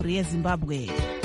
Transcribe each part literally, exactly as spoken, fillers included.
yeZimbabwe.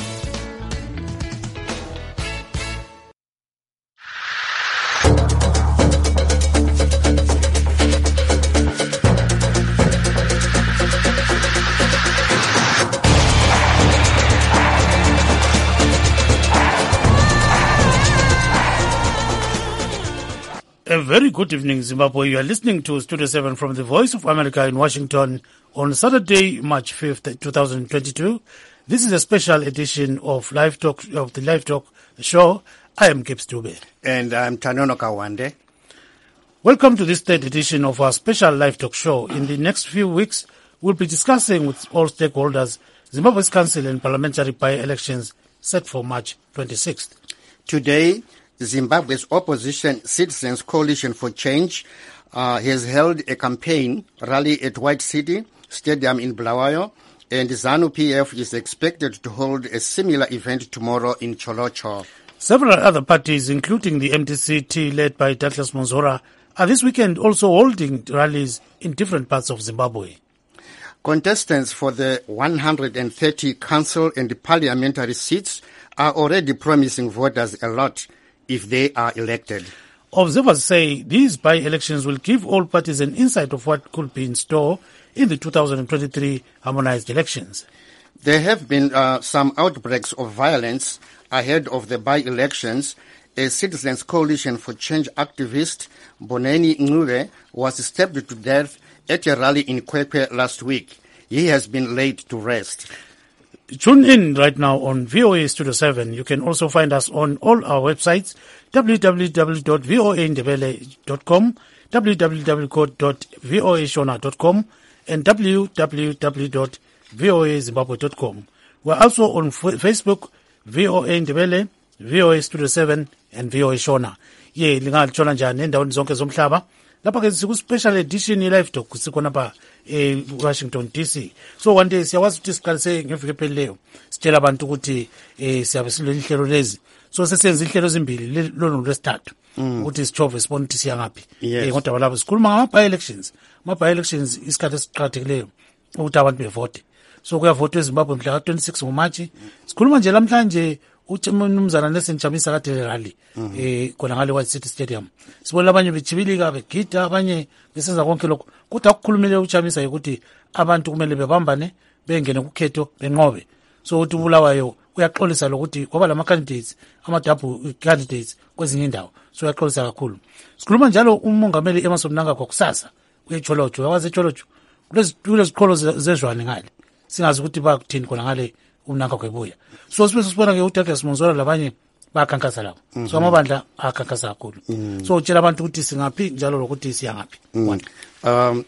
A very good evening, Zimbabwe. You are listening to Studio seven from the Voice of America in Washington on Saturday, March fifth, twenty twenty-two. This is a special edition of Live Talk of the Live Talk show. I am Gibbs Dube. And I'm Tanono Kawande. Welcome to this third edition of our special Live Talk show. In the next few weeks, we'll be discussing with all stakeholders Zimbabwe's council and parliamentary by-elections set for March twenty-sixth. Today, Zimbabwe's opposition Citizens Coalition for Change uh, has held a campaign rally at White City Stadium in Bulawayo, and ZANU P F is expected to hold a similar event tomorrow in Cholocho. Several other parties, including the M D C T led by Douglas Monzora, are this weekend also holding rallies in different parts of Zimbabwe. Contestants for the one hundred thirty council and parliamentary seats are already promising voters a lot if they are elected. Observers say these by-elections will give all parties an insight of what could be in store in the two thousand twenty-three harmonized elections. There have been uh, some outbreaks of violence ahead of the by-elections. A Citizens Coalition for Change activist, Boneni Ngube, was stabbed to death at a rally in Kwekwe last week. He has been laid to rest. Tune in right now on V O A Studio seven. You can also find us on all our websites, w w w dot v o a ndebele dot com, w w w dot v o a shona dot com, and w w w dot v o a zimbabwe dot com. We're also on F- Facebook, V O A Ndebele, V O A Studio seven, and V O A Shona. Ye, lingathola njani endaweni zonke zomhlaba. Lapha ke siku special edition ye Live Talk sikhona pa e Washington D C. So one day siyawazi ukuthi siqalise ngeviki ephelileyo sitshela abantu ukuthi eh siyabe sileli hlelo lezi. So sesenza ihlelo ezimbili lolo lwesithathu ukuthi sichove sibone ukuthi siya ngapi. Eh kodwa lapho sikhuluma ngama by elections. Ma by elections isikhathi esiqhakathekileyo ukuthi abantu bevote. So kuyavotwa eZimbabwe mhla ka twenty-six ngoMarch. Sikhuluma nje lamhlanje umnumzana Nelson Chamisa kade rally eh khona ngale White City Stadium. Sibona abanye bechibilika begida abanye besenza konke lokho. Kodwa ukukhulumile uChamisa ukuthi abantu kumele bebambane bengene kukhetho benqobe. So uthi Bulawayo uyaxolisa lokuthi ngoba lama candidates ama double candidates kwezinye indawo. So uyaxolisa kakhulu. Sikhuluma njalo umongameli Emmerson Mnangagwa kusasa uyecholojo. Yawazi echolojo. Kulezi kuleziqholo zezwane ngale. Singazi ukuthi bakuthini khona ngale uMnangagwa ebuya. So sibe sibona ke uDouglas Monzora labanye bakhankasa lapho. Mm-hmm. So amabandla akhankasa kakhulu. Mm-hmm. So utshela abantu ukuthi singaphi njalo lokuthi siya ngapi. Mm-hmm. Um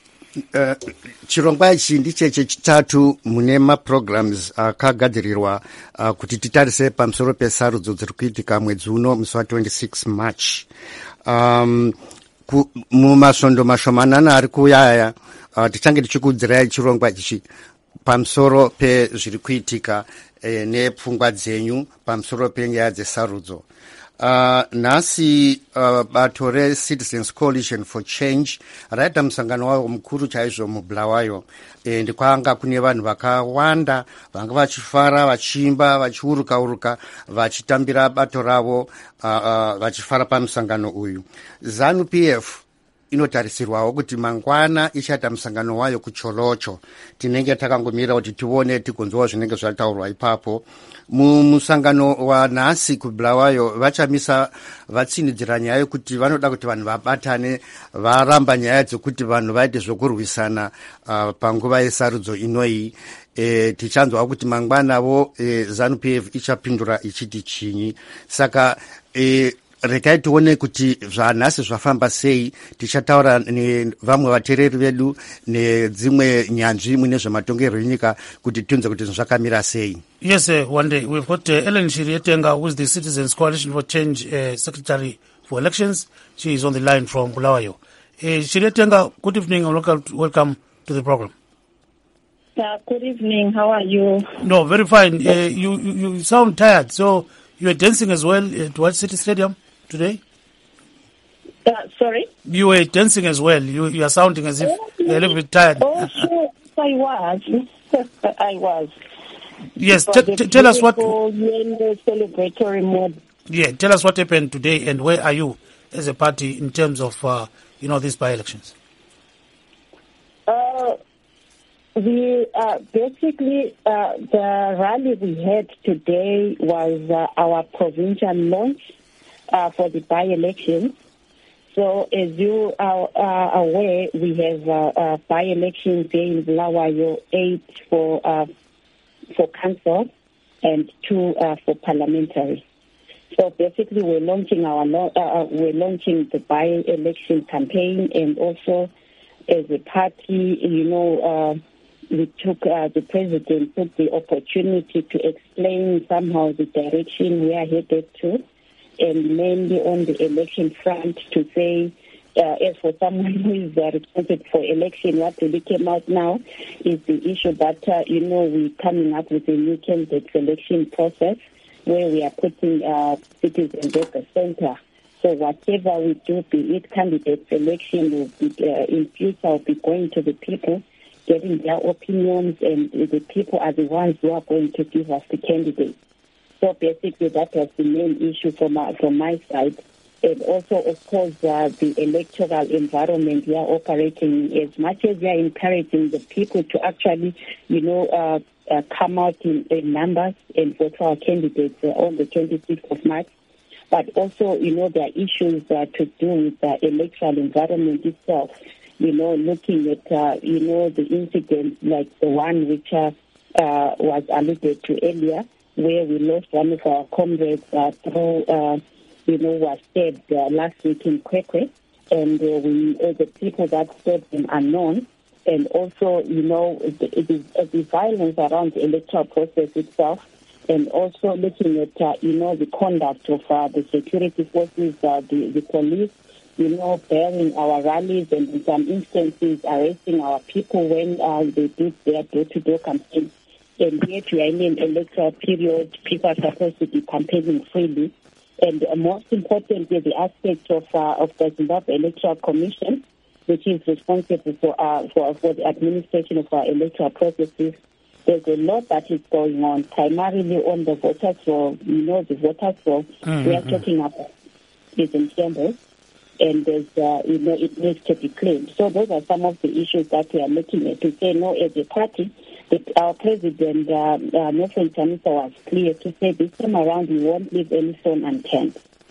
uh, chirongwa ichi ndicheche chitatu mune ma programs akagadzirirwa uh, uh, kuti titarise pamusoro pesarudzo dziri kuitika mwedzi uno musi wa twenty-six March. Um mumasvondo mashomanana ari kuyaya uh, tichange tichikudzirai chirongwa ichi pamusoro pezviri kuitika eh, nepfungwa dzenyu pamusoro penyaya dzesarudzo. Uh, nhasi uh, bato reCitizens Coalition for Change raita musangano wavo mukuru chaizvo mubulawayo, e, ndikwanga kune vanhu vakawanda vanga vachifara vachiimba vachiuruka uruka vachitambira bato ravo uh, uh, vachifara pamusangano uyu. ZANU P F inotarisirwawo kuti mangwana ichaita musangano wayo kuCholocho. Tinenge takangomira kuti tione tigonzwa zvinenge zvataurwa ipapo. Mumusangano wa nhasi kuBulawayo vachamisa vatsinidzira nyaya yekuti vanoda kuti vanhu vabatane varamba nyaya dzekuti vanhu vaite zvokurwisana uh, panguva yesarudzo inoi. E, tichanzwa kuti mangwanavo e, ZANU P F ichapindura ichiti chinyi. Saka e, rekai tione kuti zvanhasi zvafamba sei. Tichataura nevamwe vateereri vedu nedzimwe nyanzvi mune zvematongerwo enyika kuti tiunze kuti zvakamira sei. Yes, uh, one day we've got uh, Ellen Shirietenga, who is the Citizens Coalition for Change uh, Secretary for Elections. She is on the line from Bulawayo. Uh, Shirietenga, good evening and welcome to, welcome to the program. Uh, good evening. How are you? No, very fine. Uh, you, you you sound tired. So you were dancing as well at White City Stadium today? Uh, sorry? You were dancing as well. You you are sounding as if oh, you're a little bit tired. Oh, sure. I was. I was. Yes, t- t- tell us what... In the celebratory mode. Yeah, tell us what happened today and where are you as a party in terms of, uh, you know, these by-elections? Uh, we uh, basically, uh, the rally we had today was uh, our provincial launch uh, for the by-elections. So as you are uh, aware, we have uh, uh, by-elections here in Bulawayo, eight for, uh, for council and two uh, for parliamentary. So basically, we're launching our uh, we're launching the by-election campaign, and also as a party, you know, uh, we took uh, the president took the opportunity to explain somehow the direction we are headed to, and mainly on the election front to say, uh, as for someone who is uh, responsible for election, what really came out now is the issue that uh, you know we're coming up with a new candidate selection process, where we are putting uh, citizens at the center. So whatever we do, be it candidate selection, will be, uh, in future will be going to the people, getting their opinions, and the people are the ones who are going to give us the candidate. So basically that was the main issue from my, from my side. And also, of course, uh, the electoral environment we are operating, as much as we are encouraging the people to actually, you know, uh, Uh, come out in, in numbers and vote for our candidates uh, on the twenty-sixth of March. But also, you know, there are issues uh, to do with the electoral environment itself. You know, looking at, uh, you know, the incident like the one which uh, uh, was alluded to earlier, where we lost one of our comrades uh, through, uh, you know, was stabbed uh, last week in Kwekwe. And uh, we, uh, the people that stabbed him are known. And also, you know, the, the, the violence around the electoral process itself, and also looking at, uh, you know, the conduct of uh, the security forces, uh, the, the police, you know, bearing our rallies and in some instances arresting our people when uh, they did their door-to-door campaign. And yet we are in an electoral period, people are supposed to be campaigning freely. And uh, most importantly, the aspect of, uh, of the Zimbabwe Electoral Commission, which is responsible for, uh, for for the administration of our electoral processes. There's a lot that is going on, primarily on the voters roll. You know, the voters roll mm-hmm. we are talking about is in shambles, and there's, uh, you know, it needs to be cleaned. So those are some of the issues that we are looking at to say, no, as a party, that our president, uh, uh, Nelson Chamisa, was clear to say this time around we won't leave any stone unturned.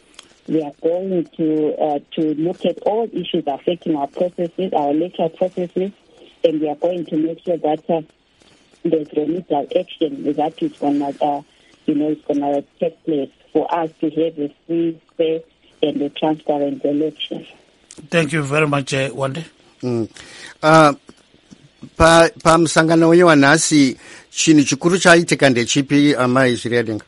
We are going to uh, to look at all issues affecting our processes, our electoral processes, and we are going to make sure that uh, there's remedial action that is going to, uh, you know, it's going to take place for us to have a free, fair, and a transparent election. Thank you very much, uh, Wande. Mm. Uh, pa pa msangano wenye wanasi chini chikuru chaitika ndechipi amai Zviredenga?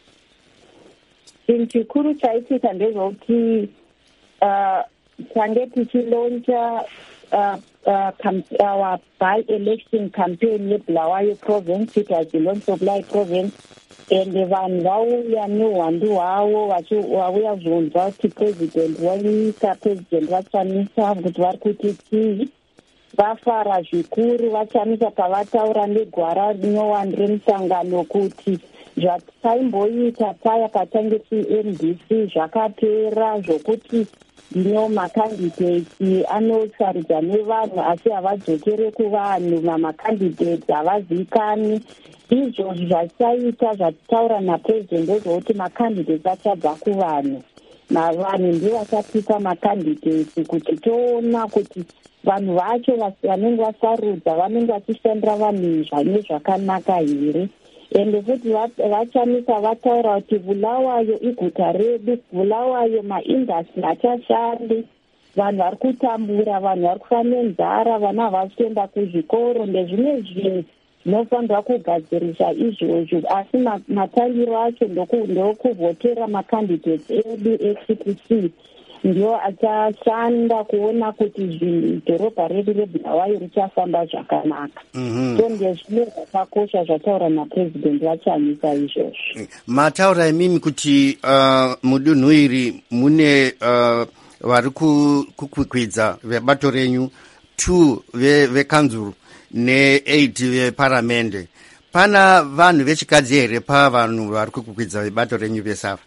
Chinhu chikuru chaitika ndezvokuti uh, tange tichiloncha uh, uh, our by-election campaign yeBulawayo province, it was the launch of Bulawayo province, and vanhu vauya neuwandu hwavo vauya zvonzwa kuti president wanyika, president vachamisa kuti vari kuti tii, vafara zvikuru. Vachamisa pavataura negwara rinyowani remusangano kuti zvataimboita paya patange ti-M D C zvakapera, zvokuti ndino makandidates anosarudza nevanhu asi havadzokere kuvanhu, mamakandidates havazivikani. Izvozvo zvachaita zvatitaura napresident ndezvokuti makandidates achabva kuvanhu, navanhu ndivo vachapisa makandidates kuti toona kuti vanhu vacho vanenge vasarudza vanenge vachishandira vanhu zvane zvakanaka here. Ende futi vachamisa vataura kuti Bulawayo iguta redu, Bulawayo maindastry hachashandi, vanhu vari kutambura, vanhu vari kufa nenzara, vana havasi kuenda kuzvikoro, ndezvimwe zvinhu zvinofanirwa kugadzirisa izvozvo. Asi matangiro acho ndokuvhotera makandidates edu e-C P C ndio achashanda kuona kuti dhorobha redu reBulawayo richafamba zvakanaka. So ndezvimwe zvakakosha zvataura napresident vachamisa izvozvo. Mataura imimi kuti uh, mudunhu iri mune uh, vari kukwikwidza vebato renyu, two vekanzuru ne eight veparamende. pana vanhu vechikadzi here pa vanhu vari kukwidza bato renyu vesava?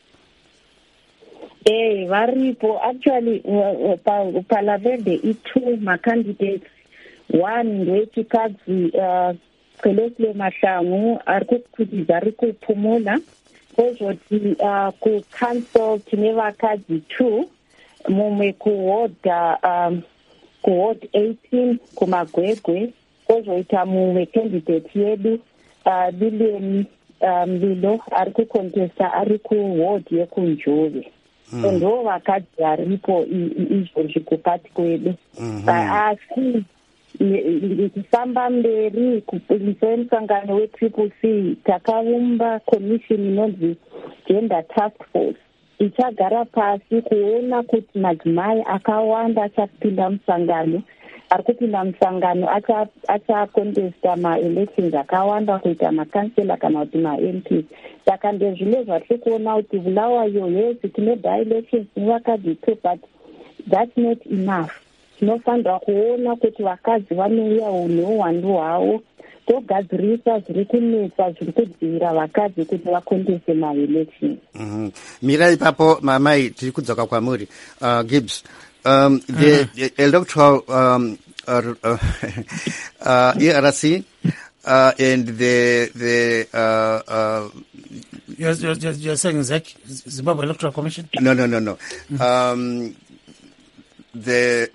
Eh, varipo. Actually, uh, pa, palavende itu macandidates. One ndewechikadzi uh, Celeste Mahlangu ari kukwidza ari kupumula. Kozoti uh, kucouncil tine vakadzi two, mumwe kuward um, kuward eighteen kumagwegwe. Kozoita mumwe candidate yedu uh, Lilian um, Lilo ari kucontesta ari kuward yekunjove. So ndo vakadzi varipo izvozvi kupati kwedu. Asi kufamba mberi semusangano we-Triple C takaumba commission inonzi Gender Task Force ichagara pasi kuona kuti madzimai akawanda achapinda musangano, ari kupinda musangano achacontesta ma-elections akawanda kuita makansela kana kuti ma-M P. Saka ndezvino zvatiri kuona kuti Bulawayo yes tine by-elections nevakadzi too, but that's not enough. Tinofanira kuona kuti vakadzi vanouya neuwandu hwavo togadzirisa zviri kunetsa zviri kudzivira vakadzi kuti vakonteste ma-elections. Mm-hmm. Mira ipapo mamai tiri kudzoka kwamuri. uh, Gibbs, um, the, mm-hmm. the electoral um, uh, uh, uh, E R C uh, and the the uh, uh, you're, you're, you're saying Zach, Zimbabwe Electoral Commission? No, no, no, no. Mm-hmm. Um, the,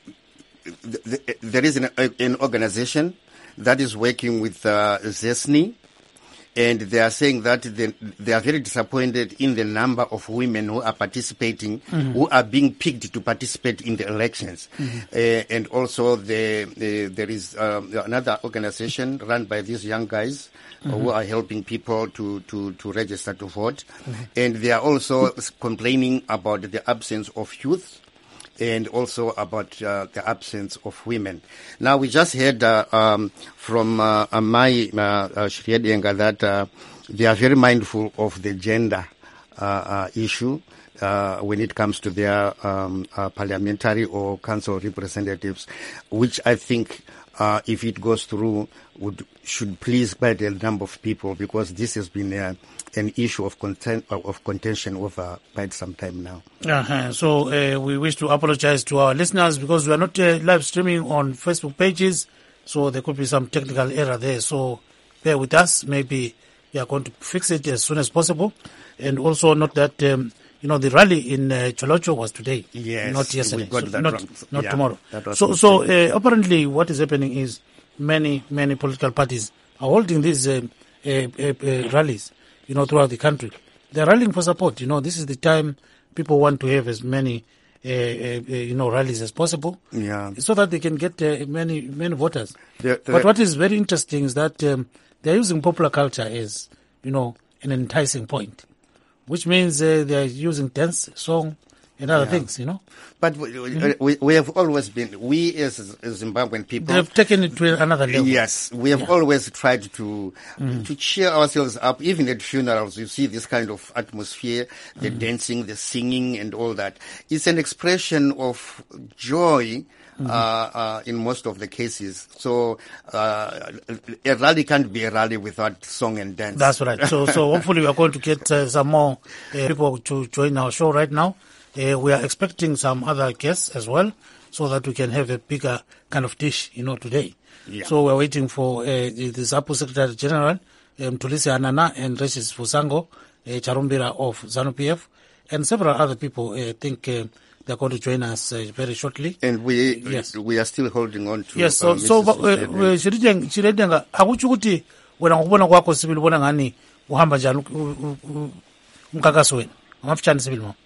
the, the there is an, an organization that is working with uh, ZESNI, and they are saying that they, they are very disappointed in the number of women who are participating, mm-hmm. who are being picked to participate in the elections. Mm-hmm. Uh, and also the, the, there is um, another organization run by these young guys, mm-hmm. who are helping people to, to, to register to vote. Mm-hmm. And they are also complaining about the absence of youth, and also about uh, the absence of women. Now, we just heard uh, um, from uh, Amai uh, uh, Shriedienga that uh, they are very mindful of the gender uh, uh, issue uh, when it comes to their um, uh, parliamentary or council representatives, which I think, uh, if it goes through, would should please quite a number of people, because this has been uh, an issue of content, of contention over quite some time now. Uh-huh. So uh, we wish to apologize to our listeners because we are not uh, live streaming on Facebook pages, so there could be some technical error there. So bear with us. Maybe we are going to fix it as soon as possible. And also note that um, you know the rally in uh, Cholocho was today, yes, not yesterday, we got so that not wrong. not yeah, tomorrow. So so uh, apparently what is happening is many many political parties are holding these uh, uh, uh, uh, rallies, you know, throughout the country. They're rallying for support. You know, this is the time people want to have as many, uh, uh, uh, you know, rallies as possible, yeah, so that they can get uh, many many voters. The, the, but what is very interesting is that um, they're using popular culture as, you know, an enticing point, which means uh, they're using dance, song, and other yeah. things, you know. But we, mm-hmm. we, we have always been, we as, as Zimbabwean people, they've taken it to another level. Yes, we have yeah. always tried to mm-hmm. to cheer ourselves up. Even at funerals, you see this kind of atmosphere, the mm-hmm. dancing, the singing, and all that. It's an expression of joy. Mm-hmm. Uh, uh, in most of the cases. So, uh, a rally can't be a rally without song and dance. That's right. So, so hopefully we are going to get uh, some more uh, people to join our show right now. Uh, we are expecting some other guests as well, so that we can have a bigger kind of dish, you know, today. Yeah. So we're waiting for uh, the ZAPU Secretary General, um, Tulisi Anana, and Regis Fusango, uh, Charumbira of ZANU-P F, and several other people. I uh, think uh, they're going to join us uh, very shortly. And we yes. we are still holding on to. Yes. So, uh, so Shiridenga, akuchi kuti wena ngubona kwakho sibili ubona ngani uhamba njani umkhankaso wena ngafutshani sibili mama?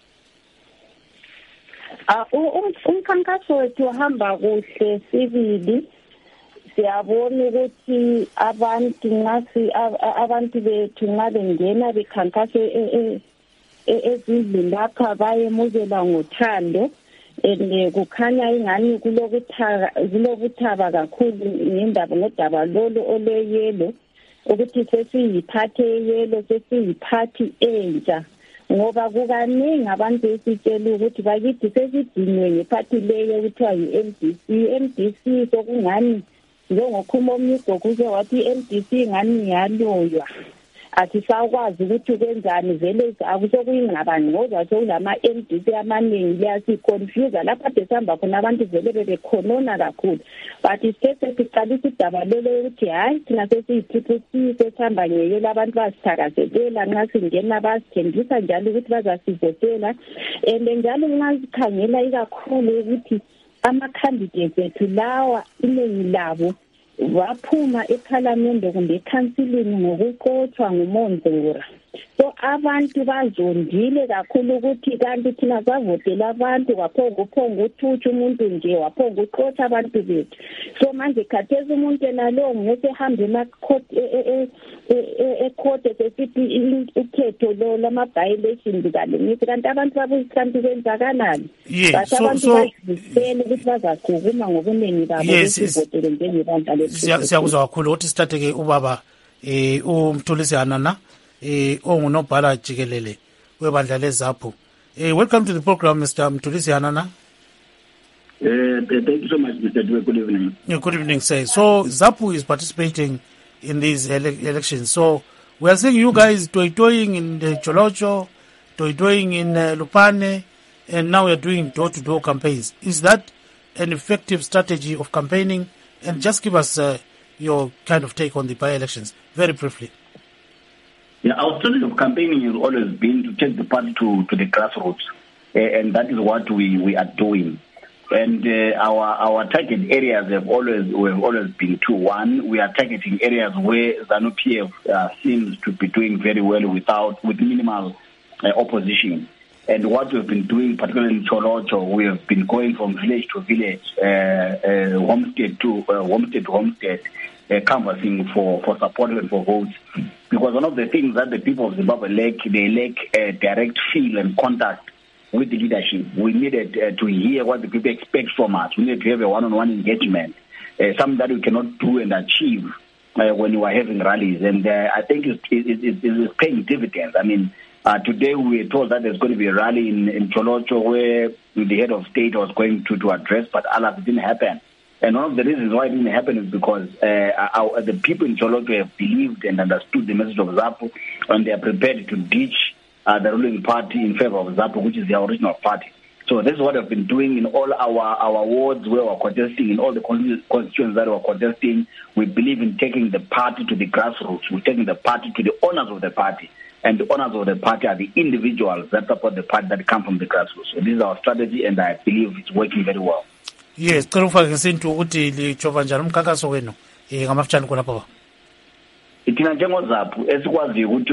Umkhankaso wethu uhamba kuhle sibili. Siyabona ukuthi abantu ngasi abantu bethu ngabe ngena bekhankaso ezindlini lapha bayemukela ngothando, and kukhanya ingani kulokuthaba kulokuthaba kakhulu ngendaba ngodaba lolu oleyelo ukuthi sesiyiphathe yelo sesiyiphathi entsha, ngoba kukaningi abantu esitshela ukuthi bakithi sesidinwe ngephathi leyo kuthiwa yi-M D C. M D C sokungani njengokhuma omnye ugokuze wathi i-L D C ngani yaloywa asisakwazi ukuthi kwenzani vele akusokuyingqabani ngoba sokulama-M D C amaningi liyasiconfuse lapha besihamba khona abantu vele bebekhonona kakhulu but sithe siqalisa idaba lelo ukuthi hayi thina sesiyi-triple C sesihamba ngeyelo abantu basithakazelela nxa singena basithembisa njalo ukuthi bazasivotela and njalo nxa sikhangela ikakhulu ukuthi ama-candidates ethu lawa iningi labo waphuma eParliament kumbe eCouncilini ngokuqothwa nguMonzora. So abantu bazondile kakhulu ukuthi kanti thina savotela abantu waphonga uphonga uthutsha umuntu nje waphonga uqotha abantu bethu. So manje khathesi umuntu enalo ngeke hambe emacourt ecourt sesithi ukhetho lo lama violations kalemithi kanti abantu babuyisikanti kwenzakalani. Yeah, so so basele ukuthi bazaqhubuma ngokuningi babo besivotele njengebandla lethu. Siyakuzwa kakhulu ukuthi sithathe ubaba eh uMthulisi Hanana eh ongunobhala jikelele webandla leZAPU. Eh welcome to the program, Mister Mthulisi Hanana. Uh, thank you so much, Mister Dwe. Good evening. Yeah, good evening, sir. So ZAPU is participating in these ele elections. So we are seeing you guys toy-toying in the Cholocho, toy-toying in uh, Lupane, and now we are doing door-to-door campaigns. Is that an effective strategy of campaigning? And just give us uh, your kind of take on the by-elections, very briefly. Yeah, our strategy of campaigning has always been to take the party to, to the grassroots, uh, and that is what we, we are doing. And uh, our our target areas have always have always been two. One, we are targeting areas where ZANU-P F uh, seems to be doing very well without with minimal uh, opposition. And what we've been doing, particularly in Cholocho, we have been going from village to village, uh, uh, homestead to uh, homestead to homestead, uh, canvassing for, for support and for votes. Because one of the things that the people of Zimbabwe lack, they lack a direct feel and contact with the leadership. We needed uh, to hear what the people expect from us. We needed to have a one-on-one engagement, uh, something that we cannot do and achieve uh, when you are having rallies. And uh, I think it's, it, it, it is paying dividends. I mean, Uh, today we were told that there's going to be a rally in, in Cholocho where the head of state was going to, to address, but alas, it didn't happen. And one of the reasons why it didn't happen is because uh, our, the people in Cholocho have believed and understood the message of ZAPU, and they are prepared to ditch uh, the ruling party in favor of ZAPU, which is their original party. So this is what we've been doing in all our, our wards where we're contesting, in all the constituents that we're contesting. We believe in taking the party to the grassroots. We're taking the party to the owners of the party. And the owners of the party are the individuals that support the party that come from the grassroots. So this is our strategy, and I believe it's working very well. Yes, cela ufake ngesintu ukuthi lichova njani umkhankaso wenu eh ngamafutshane khona pha. Ithina njengoZAPU esikwazi ukuthi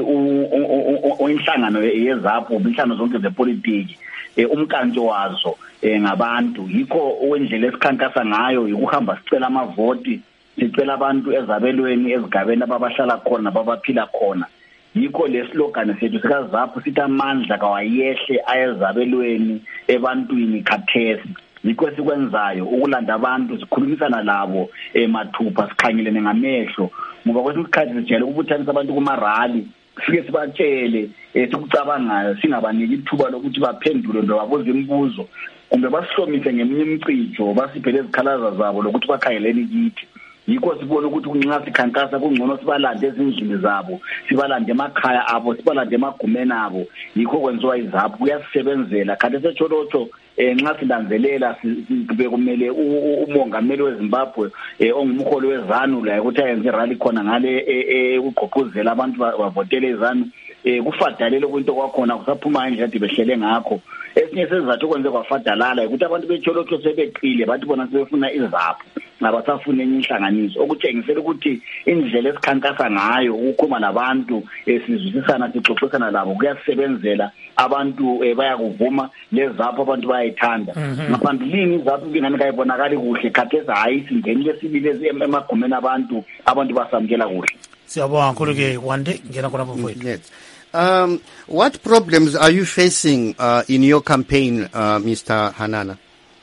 inhlangano yeZAPU, inhlangano zonke zepolitiki, umkantsho wazo ngabantu, yikho owendlela esikhankasa ngayo ukuhamba sicela amavoti, sicela abantu ezabelweni ezigabeni ababahlala khona ababaphila khona. Yikho le slogan sethu sikaZAPU sithi amandla kawayehle ayezabelweni ebantwini khathesi. Yikho sikwenzayo ukulanda abantu sikhulumisana labo emathupha sikhangelene ngamehlo ngoba kwesinye isikhathi sijele ukubuthanisa abantu kumarali sike sibatshele esikucabangayo singabaniki ithuba lokuthi baphendule nje babuze imibuzo kumbe basihlomise ngeminye imicijo basiphele izikhalaza zabo lokuthi bakhangeleni kithi. Yikho sibona ukuthi kunxa sikhankasa kungcono sibalande ezindlini zabo, sibalande emakhaya abo, sibalande emagumeni abo. Yikho kwenziwa iZAPU kuyasebenzela. Kanti seCholocho nxa silandelela sibe kumele umongameli weZimbabwe ongumholi weZANU la ukuthi ayenze rally khona ngale ukugqugquzela abantu bavotele iZANU. Kufadalele kwinto kwakhona kusaphuma indlela behlele ngakho. Esinye sezizathu kwenze kwafadalala ukuthi abantu beCholocho sebeqile bathi bona sebefuna iZAPU nabasafuna enye inhlanganiso okutshengisela ukuthi indlela esikhankasa ngayo ukukhuluma nabantu esizwisisana sixoxisana labo kuyasebenzela abantu bayakuvuma leZAPU abantu bayayithanda. Ngaphambilini iZAPU ingane kayibonakali kuhle khathesi hayi singenile sibile emagumeni abantu abantu basamkela kuhle. Siyabonga kakhulu ke Wande ngena khona mfowethu. Um, what problems are you facing uh, in your campaign, uh, Mister Hanana?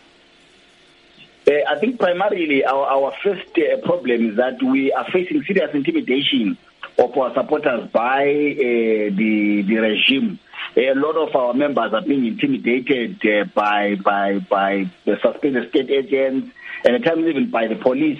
Uh, I think primarily our, our first uh, problem is that we are facing serious intimidation of our supporters by uh, the the regime. A lot of our members are being intimidated uh, by by by the suspended state agents, and at times even by the police.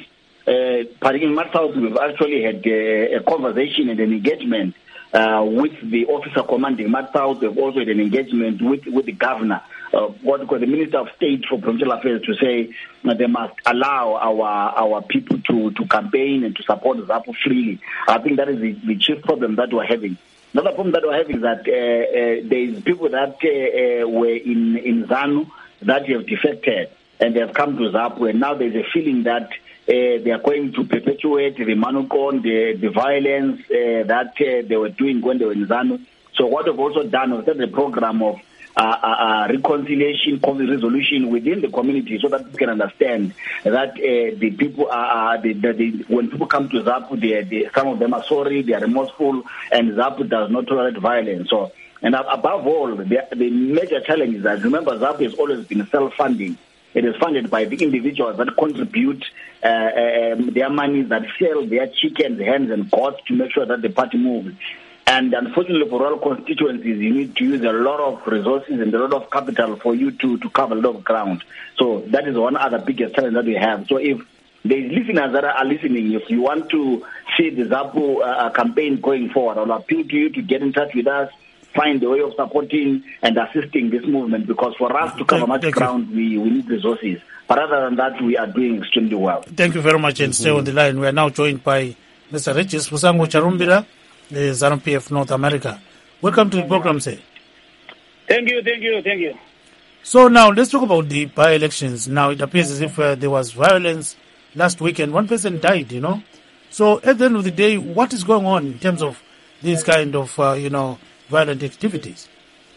uh, particularly in Matsouth, we've actually had uh, a conversation and an engagement uh, with the officer commanding Matsouth. We've also had an engagement with, with the governor, uh, what we call the Minister of State for Provincial Affairs, to say that they must allow our our people to, to campaign and to support ZAPU freely. I think that is the, the chief problem that we're having. Another problem that we're having is that uh, uh, there is people that uh, uh, were in, in ZANU that have defected and they have come to ZAPU, and now there's a feeling that uh, they are going to perpetuate the Manukon, the, the violence uh, that uh, they were doing when they were in ZANU. So what we've also done is that the program of uh, uh, reconciliation, conflict resolution within the community, so that we can understand that uh, the people are, uh, the, the, the, when people come to ZAPU, they, they, some of them are sorry, they are remorseful, and ZAPU does not tolerate violence. So, and above all, the, the major challenge is that, remember, ZAPU has always been self-funding. It is funded by the individuals that contribute uh, um, their money, that sell their chickens, hens, and goats to make sure that the party moves. And unfortunately, for all constituencies, you need to use a lot of resources and a lot of capital for you to, to cover a lot of ground. So that is one other biggest challenge that we have. So if there is listeners that are listening, if you want to see the ZAPU uh, campaign going forward, I'll appeal to you to get in touch with us, find a way of supporting and assisting this movement, because for us to cover thank, much thank ground, we, we need resources. But other than that, we are doing extremely well. Thank you very much, and stay on the line. We are now joined by Mister Regis Musango Charumbira, the ZANU P F North America. Welcome to the program, sir. Thank you, thank you, thank you. So now let's talk about the by-elections. Now it appears as if uh, there was violence last weekend. One person died, you know. So at the end of the day, what is going on in terms of these kind of, uh, you know, violent activities?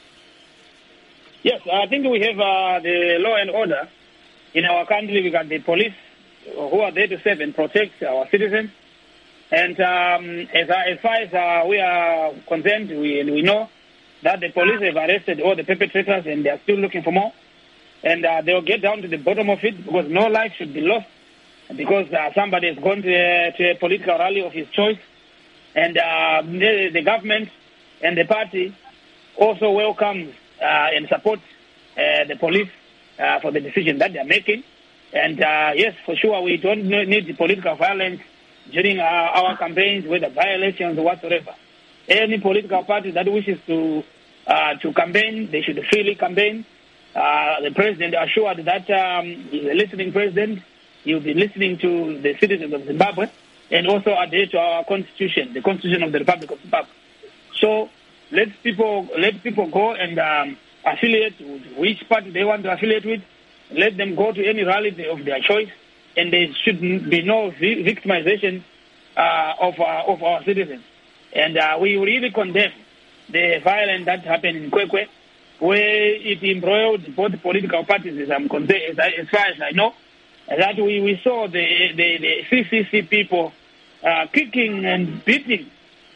Yes, I think we have uh, the law and order in our country. We got the police who are there to serve and protect our citizens. And um, as, as far as uh, we are concerned, we, we know that the police have arrested all the perpetrators and they are still looking for more. And uh, they will get down to the bottom of it, because no life should be lost because uh, somebody has gone to a, to a political rally of his choice. And uh, the, the government and the party also welcomes uh, and supports uh, the police uh, for the decision that they are making. And uh, yes, for sure, we don't need the political violence during our, our campaigns, whether by-elections or whatsoever. Any political party that wishes to uh, to campaign, they should freely campaign. Uh, the president assured that um, he's a listening president. He will be listening to the citizens of Zimbabwe and also adhere to our constitution, the constitution of the Republic of Zimbabwe. So let people let people go and um, affiliate with which party they want to affiliate with. Let them go to any rally of their choice, and there should be no victimization uh, of our, of our citizens. And uh, we really condemn the violence that happened in Kwekwe, where it embroiled both political parties, as I'm concerned, as, as far as I know. That we, we saw the, the, the C C C people uh, kicking and beating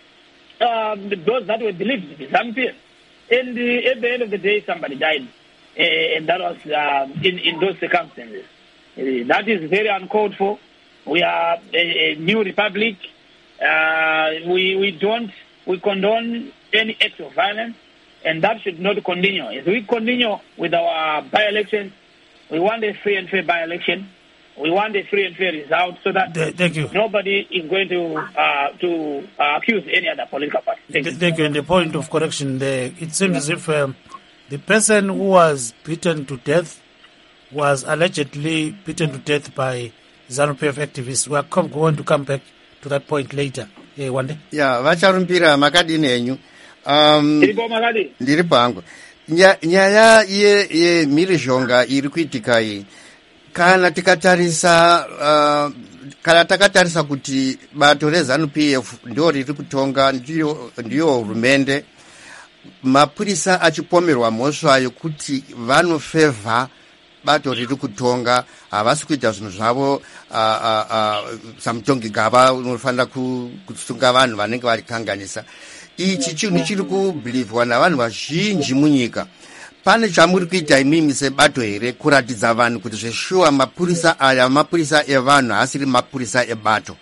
um, those that were believed to be ZANU P F. And uh, at the end of the day, somebody died. Uh, and that was uh, in, in those circumstances. Uh, that is very uncalled for. We are a, a new republic. Uh, we, we don't, we condone any acts of violence, and that should not continue. As we continue with our by-elections, we want a free and fair by-election. We want a free and fair result, so that Thank you. nobody is going to uh, to uh, accuse any other political party. Thank you. Thank you. And the point of correction there, it seems as if um, the person who was beaten to death was allegedly beaten to death by ZANU P F activists. We are come, going to come back to that point later. Eh, one day. Yeah, vacharumbira makadini enyu. Um, Iripo makadi. ndiri pangu. Nyaya ye ye mhirizhonga iri kuitika iyi. Kana tikatarisa uh, kana takatarisa kuti bato reZANU P F ndio riri kutonga, ndio ndio hurumende, mapurisa achipomerwa mhosva yokuti vanofevha bato riri kutonga, havasi kuita zvinhu zvavo uh, uh, uh, samutongi gava unofanira kusunga vanhu vanenge varikanganisa. Ichi chinhu chiri kubhilivhwa navanhu vazhinji munyika. Pane chamuri kuita imimi sebato here kuratidza vanhu kuti zveshuwa mapurisa aya mapurisa evanhu asiri mapurisa ebato?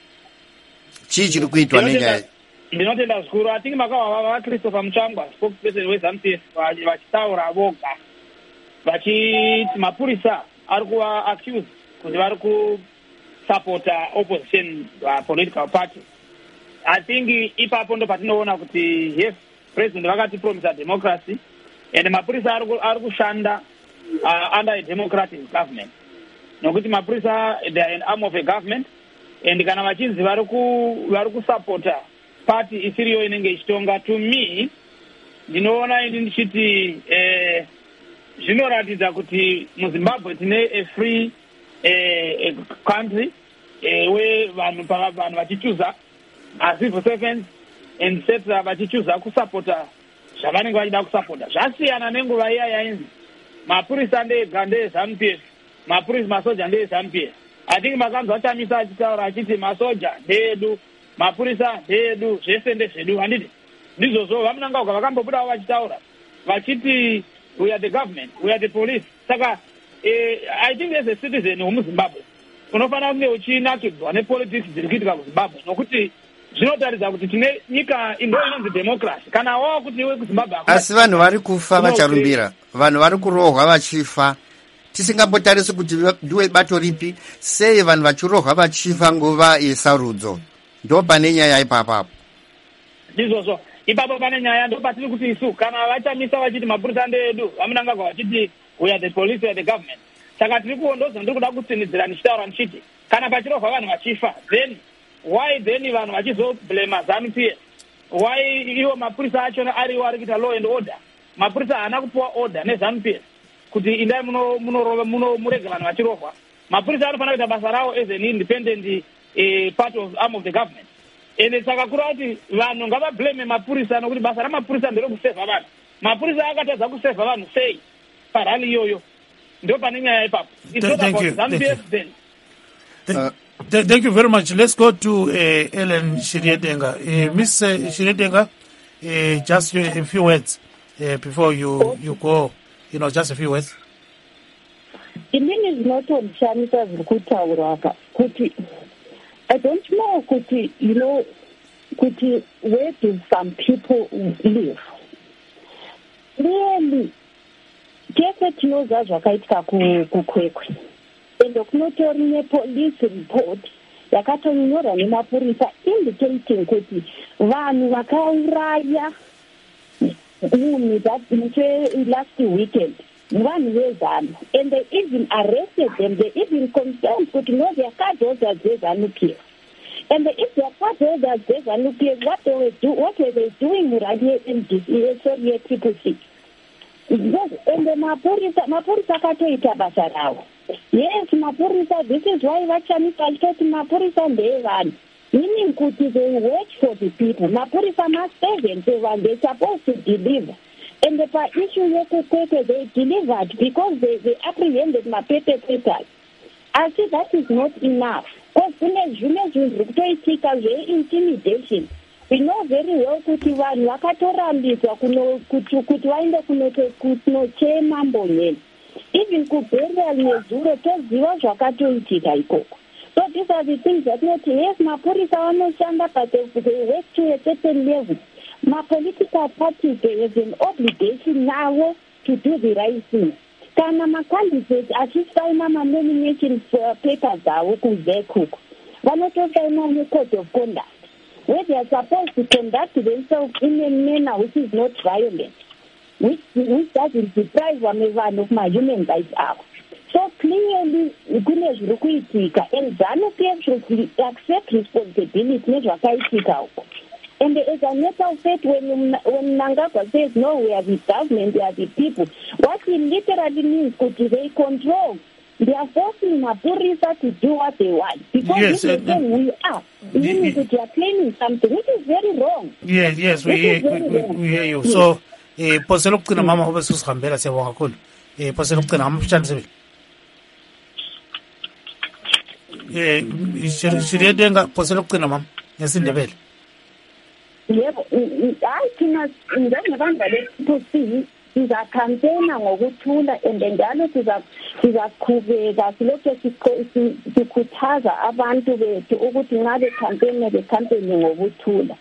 Chii chiri kuitwa nenyaya? Ndinotenda zvikuru. I think makava vaChristopher Muchangwa, spokesperson weZANU P F, vachitaura voga vachiti mapurisa ari kuva accused kuti vari support uh, opposition uh, political party. I think ipapo ndo patinoona kuti yes, president vakati promise democracy and mapurisa ari kushanda uh, under a democratic government. Nokuti mapurisa they are an arm of a government and kana vachinzi vari ku vari kusupporta party isiriyo inenge ichitonga. To me ndinoona ini ndichiti eh zvinoratidza kuti muZimbabwe tine a free eh, a country eh, where vanhu vanhu vachichuza as civil servants and sets vachichuza kusupporta zvavanenge vachida kusupporta. Zvasiyana nenguva iya yainzi mapurisa ndega ndeZANU P F, mapurisa masoja ndeZANU P F. I think makanzwa Chamisa achitaura achiti masoja ndeedu, mapurisa ndeedu, zvese ndezvedu. Handiti ndizvozvo vamunangauka vakambobudawo vachitaura vachiti we are the government, we are the police. Saka eh, I think as a citizen wemuZimbabwe unofanira kunge uchinakidzwa nepolitics dziri kuitika kuZimbabwe, nokuti zvinotaridza kuti tine nyika ino inonzi democracy. Kana wawa kuti iwe kuZimbabwe asi vanhu vari kufa vacharumbira, vanhu vari kurohwa vachifa, tisingambotarisi kuti ndiwe bato ripi. Sei vanhu vachirohwa vachifa nguva yesarudzo? Ndo pane nyaya ipapapo. Ndizvozvo ipapo pane nyaya, ndo patiri kuti isu kana vachamisa vachiti mapurisa ndeedu, vamunangagwa vachiti we are the police, we are the government. Saka tiri kuondoza ndiri kuda kutsinidzira ndichitaura ndichiti kana pachirohwa vanhu vachifa, then why then vanhu vachizoblema ZANU P F? Why iwo mapurisa achona ariwo ari kuita law and order? Mapurisa haana kupuwa order neZANU P F kuti indai muno muno muno murege vanhu vachirohwa. Mapurisa anofanira kuita basa rawo as an independent eh, part of arm of the government. Ende saka kuri kuti vanhu ngavablame mapurisa nokuti basa ramapurisa nderekusevha vanhu. Mapurisa akatadza kusevha vanhu sei parali iyoyo? Ndo pane nyaya ipapo. Thank you. ZANU P F then. Uh, Th- thank you very much. Let's go to uh, Ellen Shiryedenga. Uh, Miss uh, Shiryedenga, uh, just uh, a few words uh, before you, you go, you know, just a few words. Inini zvinotondisanisa zviri kutaurwa kuti I don't know kuti, you know, kuti where do some people live? Really, tese tinoziva zvakaitika kuKwekwe. Ende kunotori nepolice report yakatonyorwa nemapurisa indicating kuti vanhu vakauraya munhu last weekend vanhu veZANU, and they even arrested them. They even confirmed kuti no, they are card holders veZANU P F. And if they are card holders veZANU P F, what they were do, what were they doing right here in this sorry Triple C? Yes, and the mapurisa mapurisa katoita basa ravo. Yes, mapurisa, this is why vachamisa kuti mapurisa ndevanhu. Meaning kuti they work for the people. Mapurisa must serve them, they're supposed to deliver. And the issue yokuKwekwe, they delivered because they, they apprehended my perpetrators. I see that is not enough. Because intimidation. We know very well kuti vanhu vakatorambirwa kuti vaende kunochema mbonyeni. Even kuburial nezuro toziva zvakatoitika ikoko. So these are the things that not yes, mapurisa vanoshanda, but they work to a certain level. My political parties, they have an obligation now to do the right thing. Kana ma candidates achisaina ma nomination papers avo kuZECUC, vanotosaina ne code of conduct, where they are supposed to conduct themselves in a manner which is not violent, which, which doesn't deprive vanhu of my human rights avo. So clearly, kune zviri kuitika, and ZANU P F should accept responsibility nezvakaitika uko. And as a matter of fact, when, when Nangagwa says, no, we are the government, we are the people, what it literally means is they control. They are forcing Mapurisa to do what they want. Because yes, this is uh, who we are. Meaning that they are claiming something, which is very wrong. Yes, yes, we hear, we, we, we hear you. Yes. So, eh, poselo kukina mama hobe suskhambela siyabonga kakhulu. Eh, poselo kukina mama mfishani sebi. Eh, Shiryedenga, poselo kukina mama, yasindebele. Yebo, hayi thina njengebandla le-P sizakhampena ngokuthula, and njalo sizaqhubeka silokhu sikhuthaza abantu bethu ukuthi nxa bekhampene bekhampene ngokuthula.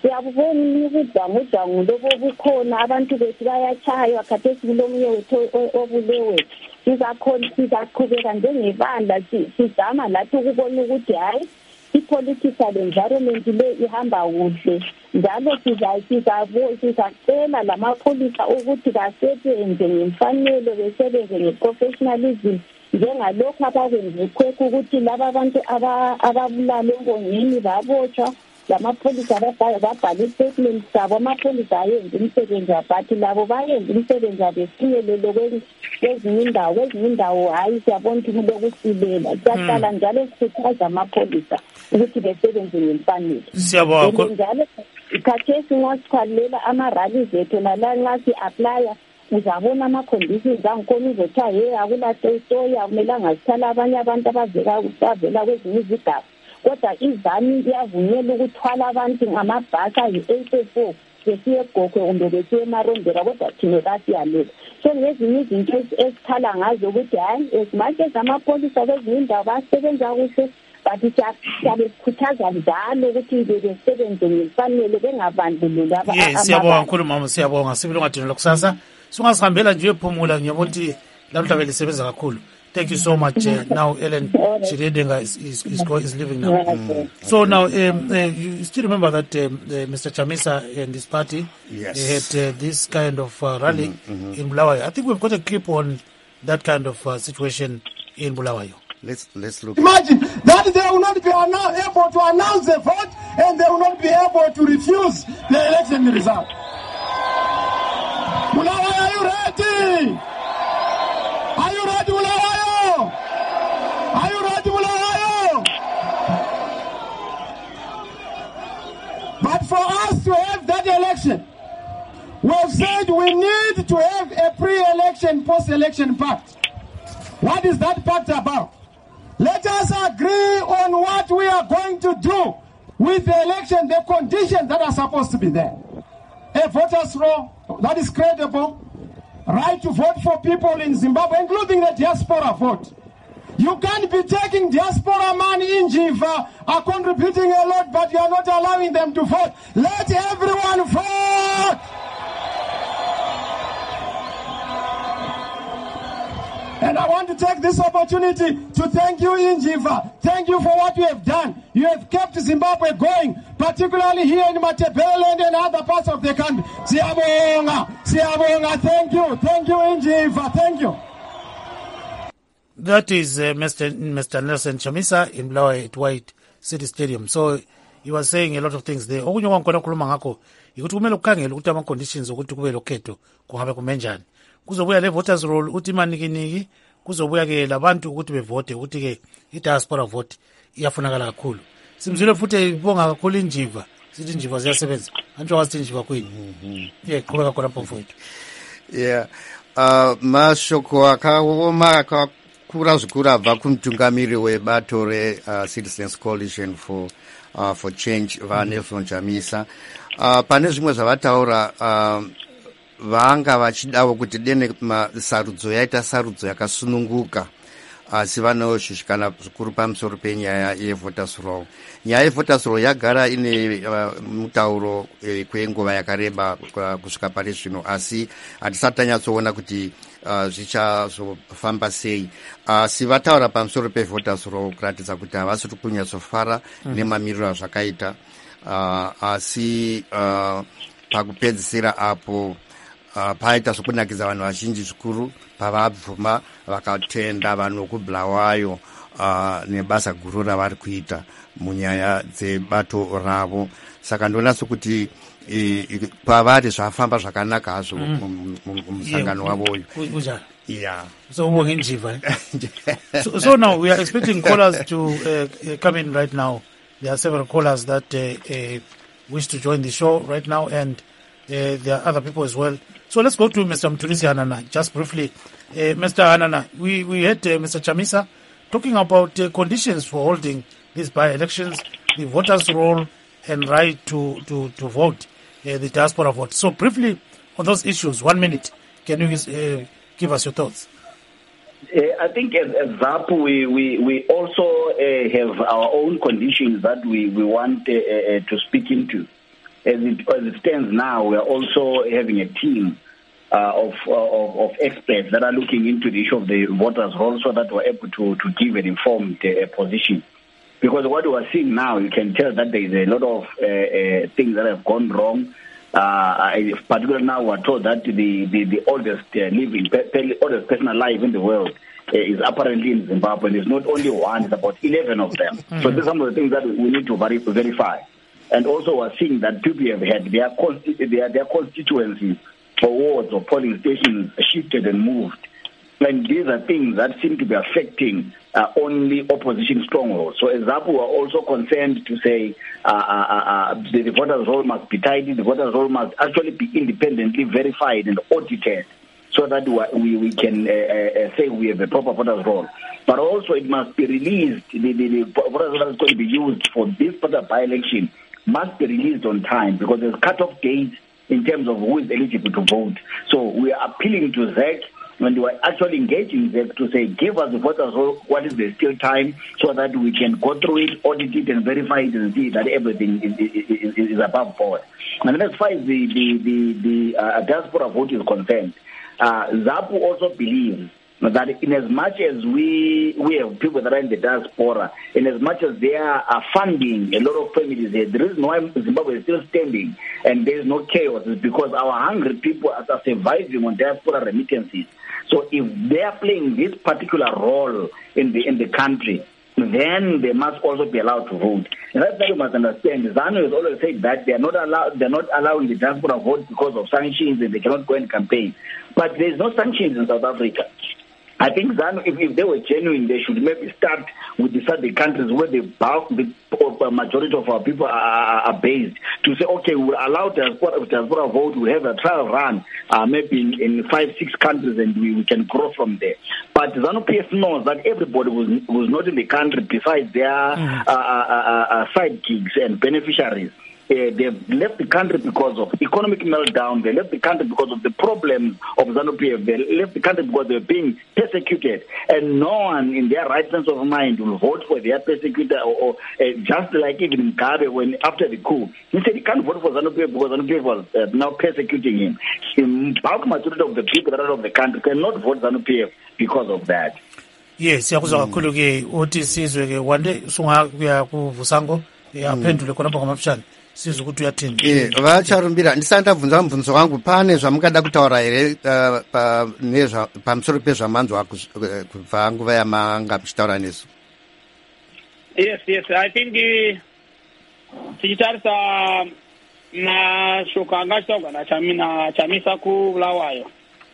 siyabubona ukudangudwangu lobo bukhona abantu bethu bayatshaywa khathesi kulomunye wethu obulewe sizakhona sizaqhubeka njengebandla sizama lathi ukubona ukuthi hayi i-political environment le ihamba kuhle njalo sizacela lamapholisa ukuthi basebenze ngemfanelo besebenze ngeprofessionalism njengalokhu abakwenze kwekho ukuthi laba bantu ababulala enkongeni babotshwa lamapholisa babhala i-statement sabo amapholisa ayenza umsebenzi wabathi labo bayenza umsebenzi wabefinyelele kwezinye indawo kwezinye indawo hayi siyabona ukuthi kulokusilela siyaqala njalo sikhuthaza amapholisa ukuthi besebenze ngemfanelo siyabonga njalo khathesi nxa sikhwalela ama-rallies ethu nala nxa si-aplya uzabona ama-conditions angikhona uzothiwa ye akulastoyi akumelanga sithala abanye abantu abavela kwezinye izigaba kodwa izami iyavunyela ukuthwala abantu ngamabhasi ayi-eight four besiye egokwe kumbe besiye emarondera kodwa thina kasiyalela so ngezinye izinto esikhala ngazo ukuthi hayi as much as amapholisa kwezinye indawo basebenza kuhle but siyabe sikhuthaza njalo ukuthi besebenze ngemfanelo bengabandlululi yes siyabonga kakhulu mama siyabonga sibili ungadinela kusasa sungasihambela nje uyophumula ngiyabona ukuthi lamhla belisebenza kakhulu. Thank you so much. Uh, now, Ellen Chiredenga is is, is, go, is leaving now. Mm. So now, um, uh, you still remember that um, uh, Mister Chamisa and his party yes. they had uh, this kind of uh, rally mm-hmm. in Bulawayo. I think we've got a clip on that kind of uh, situation in Bulawayo. Let's let's look. Imagine that they will not be able to announce the vote and they will not be able to refuse the election result. Bulawayo, are you ready? Are you ready, Bulawayo? Are you ready, Bulawayo? But for us to have that election, we've said we need to have a pre-election, post-election pact. What is that pact about? Let us agree on what we are going to do with the election, the conditions that are supposed to be there. A voters' roll that is credible, right to vote for people in Zimbabwe, including the diaspora vote. You can't be taking diaspora money in Jiva, are contributing a lot, but you are not allowing them to vote. Let everyone vote! And I want to take this opportunity to thank you, Injiva. Thank you for what you have done. You have kept Zimbabwe going, particularly here in Matabeleland and other parts of the country. Siyabonga, Siyabonga, thank you. Thank you, Injiva. Thank you. That is uh, Mister Mister Nelson Chamisa in Bulawayo at White City Stadium. So he was saying a lot of things there. Okunye kwankona khuluma ngakho ukuthi kumele ukukhangela ukuthi ama conditions ukuthi kube lokhetho kuhambe kumenjani. Kuzobuya le voters roll uthi manikiniki kuzobuya ke labantu ukuthi bevote ukuthi ke i-diaspora vote iyafunakala kakhulu. Simzile futhi ibonga kakhulu Injiva sithi Injiva ziyasebenza antsho wathi Injiva kwini yeah qhubeka khona mfowethu. Yeah uh mashoko akawoma akakura zvikuru abva kumtungamiri webato re uh, Citizens Coalition for uh, for Change vaNelson Chamisa uh, pane zvimwe zvavataura uh, vanga vachidawo kuti dene sarudzo yaita sarudzo yakasununguka asi vanoshushikana zvikuru pamusoro penyaya yevoters roll. Nyaya yevoters roll yagara ine uh, mutauro eh, kwenguva yakareba kusvika pari zvino asi hatisati tanyatsoona kuti uh, zvichazofamba sei asi uh, vataura pamusoro pevoters roll kuratidza kuti havasi kunyatsofara mm. nemamiriro azvakaita uh, asi uh, pakupedzisira apo Uh, paita sokunakidza vanhu vazhinji zvikuru pavabvuma vakatenda vanhu kubulawayo uh, nebasa guru ravari kuita munyaya dzebato ravo saka ndoona sokuti pavari zvafamba zvakanaka hazvo mumusangano wavo uyu. Yeah. So we're in Jiva. so, so now we are expecting callers to uh, come in right now. There are several callers that uh, uh, wish to join the show right now, and uh, there are other people as well. So let's go to Mister Mthunisi Hanana, just briefly. Uh, Mister Hanana, we, we had uh, Mister Chamisa talking about uh, conditions for holding these by-elections, the voters' roll and right to, to, to vote, uh, the diaspora vote. So briefly on those issues, one minute, can you uh, give us your thoughts? Uh, I think as, as Z A P, we, we, we also uh, have our own conditions that we, we want uh, uh, to speak into. as it, as it stands now, we are also having a team uh, of, uh, of of experts that are looking into the issue of the voters' roll, so that we're able to to give an informed uh, position. Because what we are seeing now, you can tell that there is a lot of uh, uh, things that have gone wrong. Uh, particularly now, we're told that the the, the oldest uh, living, pe- oldest person alive in the world uh, is apparently in Zimbabwe. And it's not only one; it's about eleven of them. Mm-hmm. So these are some of the things that we need to verify. And also, we're seeing that people have had their their, their constituencies or wards or polling stations shifted and moved. And these are things that seem to be affecting uh, only opposition strongholds. So, as ZAPU are also concerned to say uh, uh, uh, the, the voters' roll must be tidy, the voters' roll must actually be independently verified and audited, so that we, we can uh, uh, say we have a proper voters' roll. But also, it must be released, the, the, the voters' roll that is going to be used for this particular by-election must be released on time, because there's cut-off dates in terms of who is eligible to vote. So, we are appealing to Z A C, when we are actually engaging them to say, give us the voters roll, what is the still time, so that we can go through it, audit it, and verify it, and see that everything is, is, is, is above board. And as far as the, the, the, the uh, diaspora vote is concerned, uh, ZAPU also believes that in as much as we we have people that are in the diaspora, in as much as they are, are funding a lot of families here, the reason why Zimbabwe is still standing and there is no chaos is because our hungry people are surviving on diaspora remittances. So if they are playing this particular role in the in the country, then they must also be allowed to vote. And that's why you must understand. ZANU has always said that they are not allowed. They are not allowing the diaspora vote because of sanctions, and they cannot go and campaign. But there is no sanctions in South Africa. I think ZANU, if, if they were genuine, they should maybe start with the certain countries where the bulk, the majority of our people are, are, are based, to say, okay, we'll allow diaspora, diaspora vote, we have a trial run, uh, maybe in, in five, six countries, and we, we can grow from there. But ZANU-P F knows that everybody who's, who's not in the country, besides their mm. uh, uh, uh, sidekicks and beneficiaries, Uh, they've left the country because of economic meltdown. They left the country because of the problems of ZANU-P F. They left the country because they're being persecuted. And no one in their right sense of mind will vote for their persecutor. Or, or uh, just like even Mugabe, when after the coup, he said he can't vote for ZANU-P F because ZANU-P F was uh, now persecuting him. The bulk majority of the people that are out of the country cannot vote ZANU-P F because of that. Yes, siyakuzwa kakhulu ke uthi sizwe ke wande sungakuya kuvusango yaphendule khona lapho ngamafishane. Sizwe ukuthi uyathini. Eh, vacharumbira ndisanda bvunza mubvunzo wangu pane zvamungada kutaura here pa nezva pamusoro pezvamanzwa kubva nguva yamanga muchitaura nesu. Yes, yes, I think tichitarisa mashoko anga achitaurwa nachamina chamisa kubulawayo.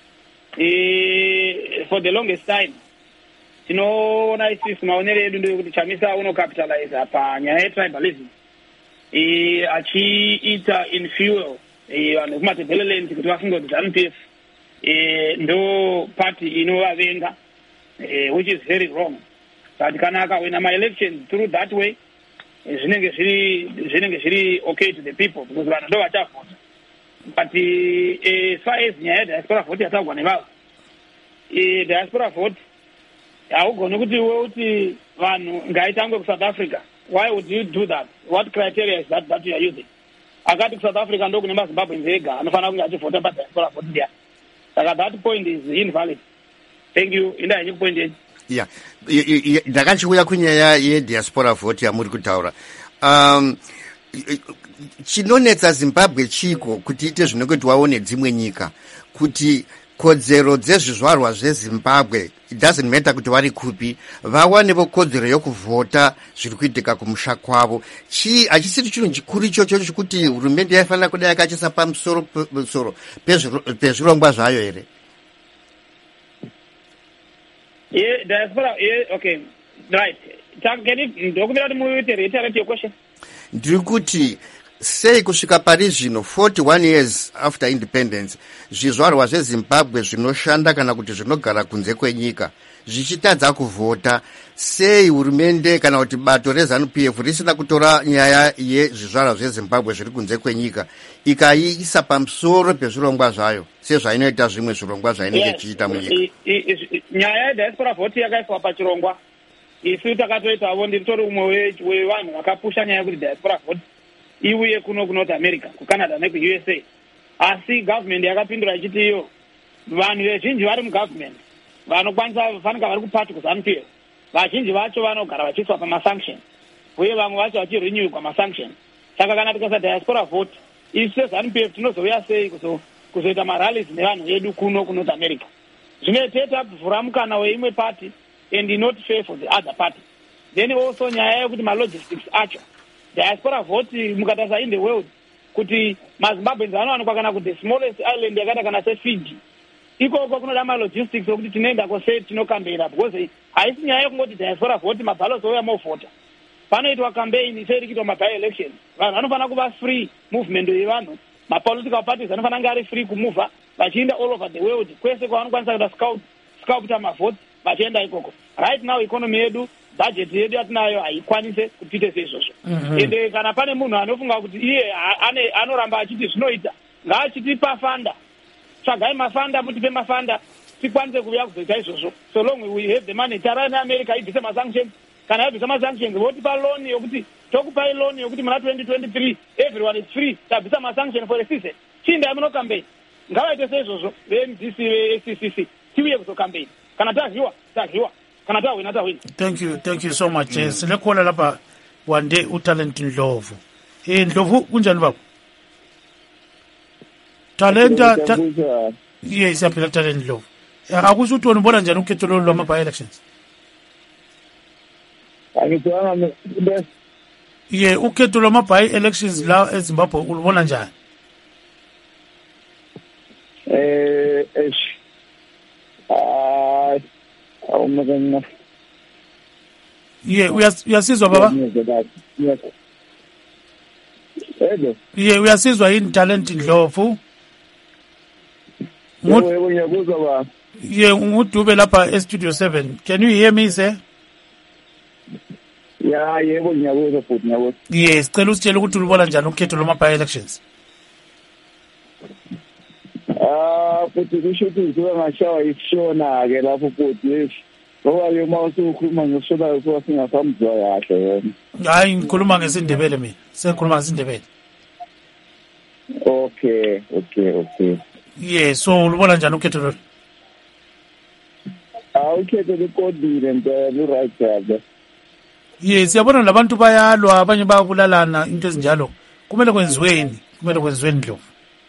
For the longest time tinoona isisi maonero edu ndekuti chamisa unocapitalize panyaya yetribalism. E achiita in fuel vanhu vekumatebheleland kuti vafunge kuti ZANU-P F ndo party inovavenga, which is very wrong. But kana akawina ma-elections through that way zvinenge zviri zvinenge zviri okay to the people because vanhu ndo vachavhota. But as far as nyaya yediaspora vote yataurwa nevavo, diaspora vote haugoni kuti iwe uti vanhu ngaitangwe kuSouth Africa. Why would you do that? What criteria is that that you are using? Akati ku South Africa ndo kune maZimbabwe ega anofana kunge achivhota padiaspora vote there. Saka that point is invalid. Thank you. Inda yenye point yenye. Yeah. Ndakachiuya kunyaya yediaspora vote yamuri kutaura. Um, chinonetsa Zimbabwe chiko kuti ite zvinongoti waone dzimwe nyika kuti kodzero dzezvizvarwa zveZimbabwe, it doesn't matter kuti vari kupi, vawanevo kodzero yokuvhota zviri kuitika kumusha kwavo. Chi achisiri chinhu chikuru ichocho chekuti hurumende yaifanira kuda yakachisa pamusoro pamusoro pezvirongwa zvayo here. Yeah, diaspora. Yeah, okay, right. Can you document the movie? Reiterate your question. Ndiri kuti sei kusvika pari zvino forty-one years after independence zvizvarwa zveZimbabwe zvinoshanda kana kuti zvinogara kunze kwenyika zvichitadza kuvhota, sei hurumende kana kuti bato reZANU-P F risina kutora nyaya yezvizvarwa zveZimbabwe zviri kunze kwenyika ikaiisa pamusoro pezvirongwa zvayo sezvainoita zvimwe zvirongwa zvainenge ichiita munyika? Nyaya yediaspora vote yakaiswa pachirongwa. Isu takatoitawo ndiritori umwe wevanhu vakapusha nyaya yekuti diaspora vote iuye kuno kunorth america kucanada neku-U S A. Asi government yakapindura ichiti iyo vanhu vezhinji vari mugovernment vanokwanisa vafanika vari kupati kuZANU-P F vazhinji vacho vanogara vachiiswa pamasanction uye vamwe vacho vachirenew masanction. Saka kana tikasa diaspora vote isu seZANU-P F tinozouya sei kuzoita marallies nevanhu vedu kuno kunorth america. Zvimwe tete abvura mukana weimwe party and not fair for the other party. Then also nyaya yekuti malogistics acho diaspora vote mukatarisa in the world kuti maZimbabweans anowanikwa kana kuti the smallest island yakaita kana seFiji. Ikoko kunoda malogistics okuti tinoenda kosei tinokambera because haisi nyaya yekungoti diaspora vote mabhalos ouya movhota. Panoitwa campaign iseri kuitwa maby election. Vanhu vanofana kuva free movement yevanhu. Mapolitical parties anofana kunge ari free kumuvha vachienda all over the world kwese kwavanokwanisa kuita scout scout mavhoti vachienda ikoko. Right now economy yedu budget yedu yatinayo haikwanise kuti tiite seizvozvo. Ende kana pane munhu anofunga kuti iye anoramba achiti zvinoita ngaachitipa fanda. Tsvagai mafanda mutipe mafanda tikwanise kuuya kuzoita izvozvo. So long we have the money tara neAmerica ibvise masanctions kana yabvisa masanctions votipa loan yokuti tokupai loan yokuti muna twenty twenty-three everyone is free tabvisa masanction for a season. Chinda muno campaign ngavaite seizvozvo ve-M D C ve-A C C C tiuye kuzo campaign kana tazviwa tazviwa kana tawina tawina. Thank you, thank you so much. Mm. Silekhona lapha Wande uTalent Ndlovu. Eh Ndlovu kunjani baba? Talenta ta yes yaphila Talent Ndlovu. Akusho ukuthi wona ubona njani ukhetho lolu lwama by elections? Angizwana best. Ye ukhetho lwama by elections la eZimbabwe ulubona njani? Eh eh ah awumaka ye uyasizwa baba? Yebo. Ye uyasizwa yini Talent Ndlovu? Yebo ngiyakuzwa ba. Ye ngudube lapha e-Studio seven. Can you hear me sir? Ya yebo ngiyakuzwa futhi ngiyakuzwa. Yes, sicela usitshele ukuthi ulubona njani ukhetho lwama by elections? Ah futhi kusho ukuthi kuzoba ngashawa isishona ke lapho futhi ngoba ke mawuthi ukhuluma ngesishona kuba singasamzwa kahle yena. Hayi ngikhuluma ngesindebele mina. Sengikhuluma ngesindebele. Okay, okay, okay. Yes, so ulubona njani ukhetho lolu? Ah ukhetho likodile mpela right there. Yes, siyabona labantu bayalwa abanye bayabulalana into ezinjalo. Kumele kwenziweni? Kumele kwenziweni Ndlovu?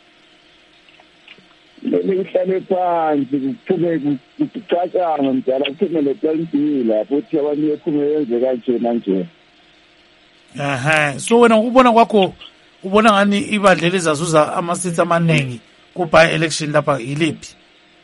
Lekuhlale phansi kuphume kucacanga mdala kuphumele plantiwe futhi abantu bephume yenze kanje manje. Aha, so wena ubona kwakho ubona ngani ibandlele zazuza ama-seats amaningi ku-by election lapha yiliphi?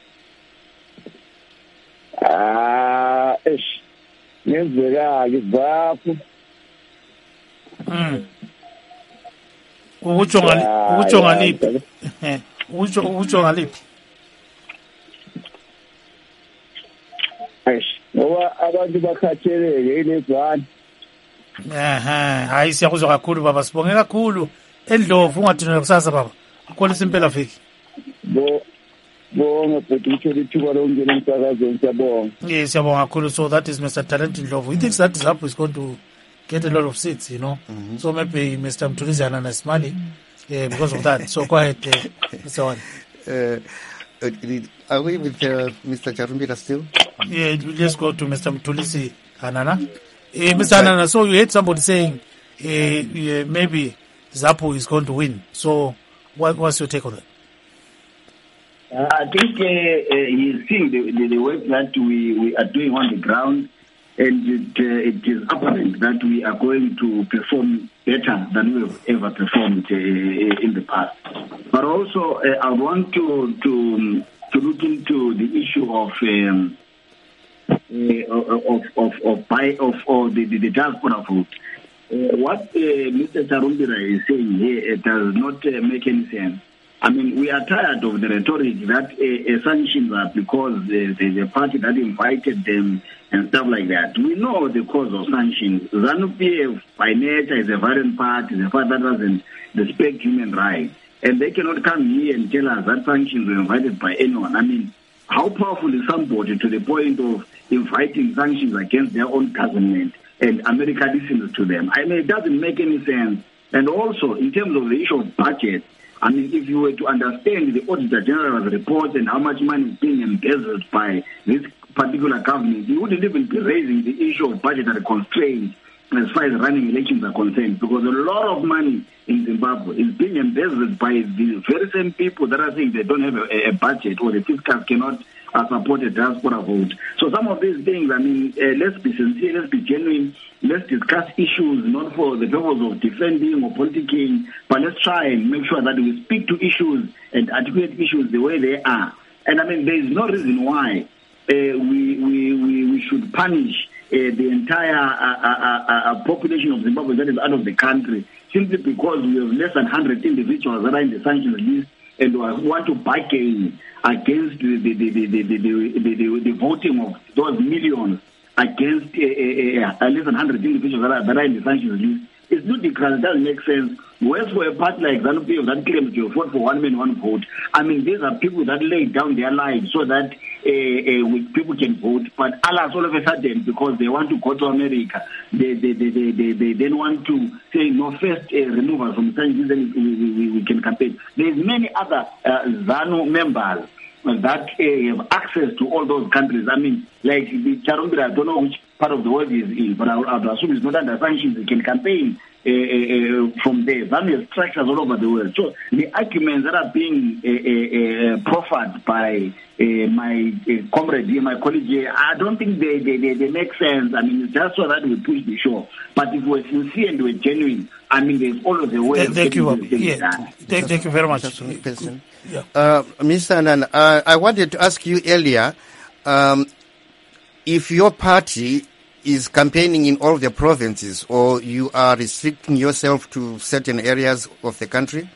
Ah, eish. Ngenzeka-ke zaphu. Mm. Ukutsho ngali ukutsho ngaliphi? Utsho utsho ngaliphi? Eish, ngoba abantu bakhatheleke ilezwana. Aha, hayi siyakuzwa kakhulu baba, sibonge kakhulu. Endlovu ungathina kusasa baba. Ukholisa impela viki. Bo bonke futhi uthole ithuba lokungena emsakazweni siyabonga. Yes, siyabonga kakhulu. So that is Mister Talent Ndlovu. He thinks that Zimbabwe is going to get a lot of seats, you know. Mm-hmm. So maybe Mister Mthulisi has money uh, because of that. So go ahead, uh, Mister One. Uh, uh, are we with uh, Mister Charumbira still? Yeah, let's go to Mister Mthulisi Anana. Uh, Mister Anana, so you heard somebody saying uh, uh, maybe ZAPU is going to win. So what, what's your take on that? Uh, I think uh, uh, he's seeing the, the, the work that we, we are doing on the ground, and it, uh, it is apparent that we are going to perform better than we have ever performed uh, in the past. But also, uh, I want to to to look into the issue of um, uh, of of of buy of or the the, the diaspora vote. Uh, what uh, Mister Charumbira is saying here it does not uh, make any sense. I mean, we are tired of the rhetoric that uh, uh, sanctions are because uh, there's a party that invited them and stuff like that. We know the cause of sanctions. ZANU-P F, by nature, is a violent party, is a party that doesn't respect human rights. And they cannot come here and tell us that sanctions were invited by anyone. I mean, how powerful is somebody to the point of inviting sanctions against their own government and America listens to them? I mean, it doesn't make any sense And also, in terms of the issue of budget, I mean, if you were to understand the Auditor General's report and how much money is being embezzled by this particular government, you wouldn't even be raising the issue of budgetary constraints as far as running elections are concerned, because a lot of money in Zimbabwe is being embezzled by the very same people that are saying they don't have a, a budget, or the fiscals cannot uh, support a diaspora vote. So some of these things, I mean, uh, let's be sincere, let's be genuine, let's discuss issues not for the purpose of defending or politicking, but let's try and make sure that we speak to issues and articulate issues the way they are. And I mean, there is no reason why uh, we, we, we, we should punish Uh, the entire uh, uh, uh, population of Zimbabwe that is out of the country simply because we have less than one hundred individuals that are in the sanctions list and want to bargain against the, the, the, the, the, the, the, the, the voting of those millions against uh, uh, uh, less than one hundred individuals that are, that are in the sanctions list. It's ludicrous. It doesn't make sense. Whereas for a party like ZANU-P F that claims to vote for one man, one vote, I mean, these are people that lay down their lives so that uh, uh, people can vote. But alas, all of a sudden, because they want to go to America, they they they they, they, they then want to say, no, first uh, remove us from sanctions, then we, we, we can campaign. There's many other uh, ZANU members that uh, have access to all those countries. I mean, like the Charumbira, I don't know which part of the world is in, but I would assume it's not under sanctions. They can campaign uh, uh, from there. ZANU has structures all over the world. So the arguments that are being uh, uh, proffered by uh, my uh, comrade here, my colleague here, I don't think they, they, they, they make sense. I mean, it's just so that we push the show. But if we're sincere and we're genuine, I mean, there's always a way. Thank, of thank you. Yeah. Thank, thank you very much. Yeah. Uh, Mister Annan, uh, I wanted to ask you earlier, um, if your party is campaigning in all the provinces, or you are restricting yourself to certain areas of the country?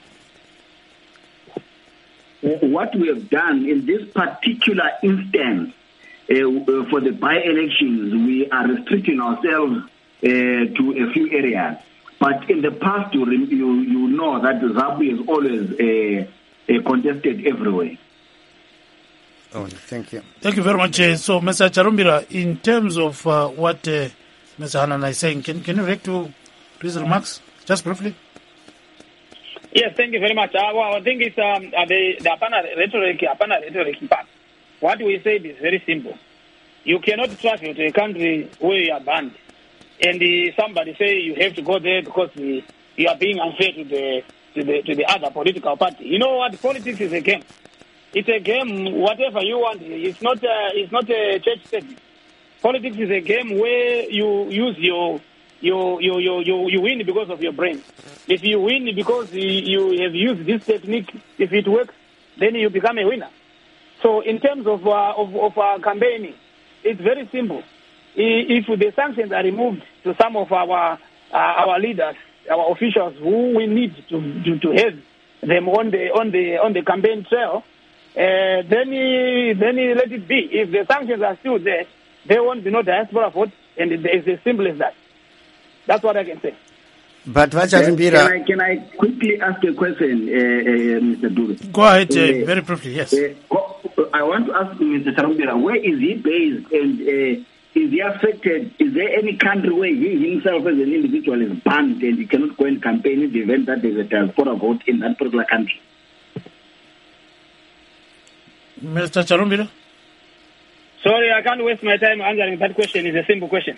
What we have done in this particular instance uh, for the by-elections, we are restricting ourselves uh, to a few areas. But in the past, you you, you know that ZANU is always uh, uh, contested everywhere. Oh, thank you. Thank you very much. Uh, so, Mister Charumbira, in terms of uh, what uh, Mister Hanan is saying, can, can you react to his remarks, just briefly? Yes, thank you very much. Uh, well, I think it's um, uh, the, the Apana rhetoric, Apana rhetoric part. What we said is very simple. You cannot travel to a country where you are banned, and uh, somebody say you have to go there because uh, you are being unfair to the, to the to the other political party. You know what? Politics is a game. It's a game, whatever you want. It's not a, it's not a church setting. Politics is a game where you use your, your, your, your, your, you win because of your brain. If you win because you have used this technique, if it works, then you become a winner. So in terms of, uh, of, of uh, campaigning, it's very simple. If the sanctions are removed to some of our, uh, our leaders, our officials who we need to, to, to have them on the, on the, on the campaign trail, Uh, then he, then he let it be. If the sanctions are still there, there won't be no diaspora vote, and it's as simple as that. That's what I can say. But can, can, I, can I quickly ask a question, uh, uh, Mister Duru? Go ahead, uh, uh, very briefly, yes. Uh, I want to ask Mister Charumbira, where is he based, and uh, is he affected? Is there any country where he himself as an individual is banned and he cannot go and campaign in the event that there's a diaspora vote in that particular country? Mister Charumbira? Sorry, I can't waste my time answering that question. It's a simple question.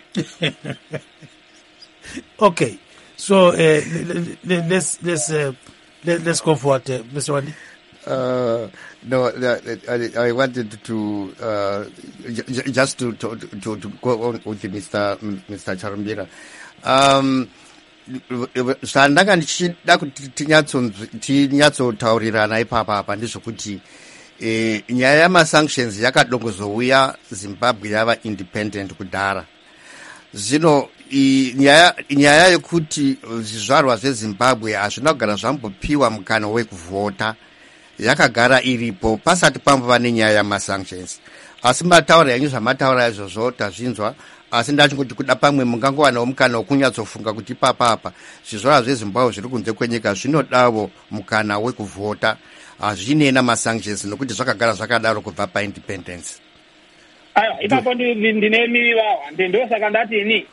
Okay, so uh, let's let's uh, let's go for it, uh, Mister Wandi. Uh, no, I, I wanted to uh, j- just to, to to to go on with Mister Mister Charumbira. Um, zvandanga ndichida kuti tinyatsotauririrana ipapa apa ndezvokuti E, nyaya yamasanctions yakadongozouya Zimbabwe yava independent kudhara. Zvino nyaya nyaya yekuti zvizvarwa zveZimbabwe hazvina kugara zvambopiwa mukana wekuvhota yakagara iripo pasati pambova nenyaya yamasanctions. Asi mataura yanyu zvamataura izvozvo tazvinzwa, asi ndachingoti kuda pamwe mungangowanawo mukana wokunyatsofunga kuti ipapa apa zvizvarwa zveZimbabwe zviri kunze kwenyika zvinodawo mukana wekuvhota. Hazvinena masanctions nokuti zvakagara zvakadaro kubva paindependence. Aiwa, ipapo ndine miri vawa ndosaka ndati ini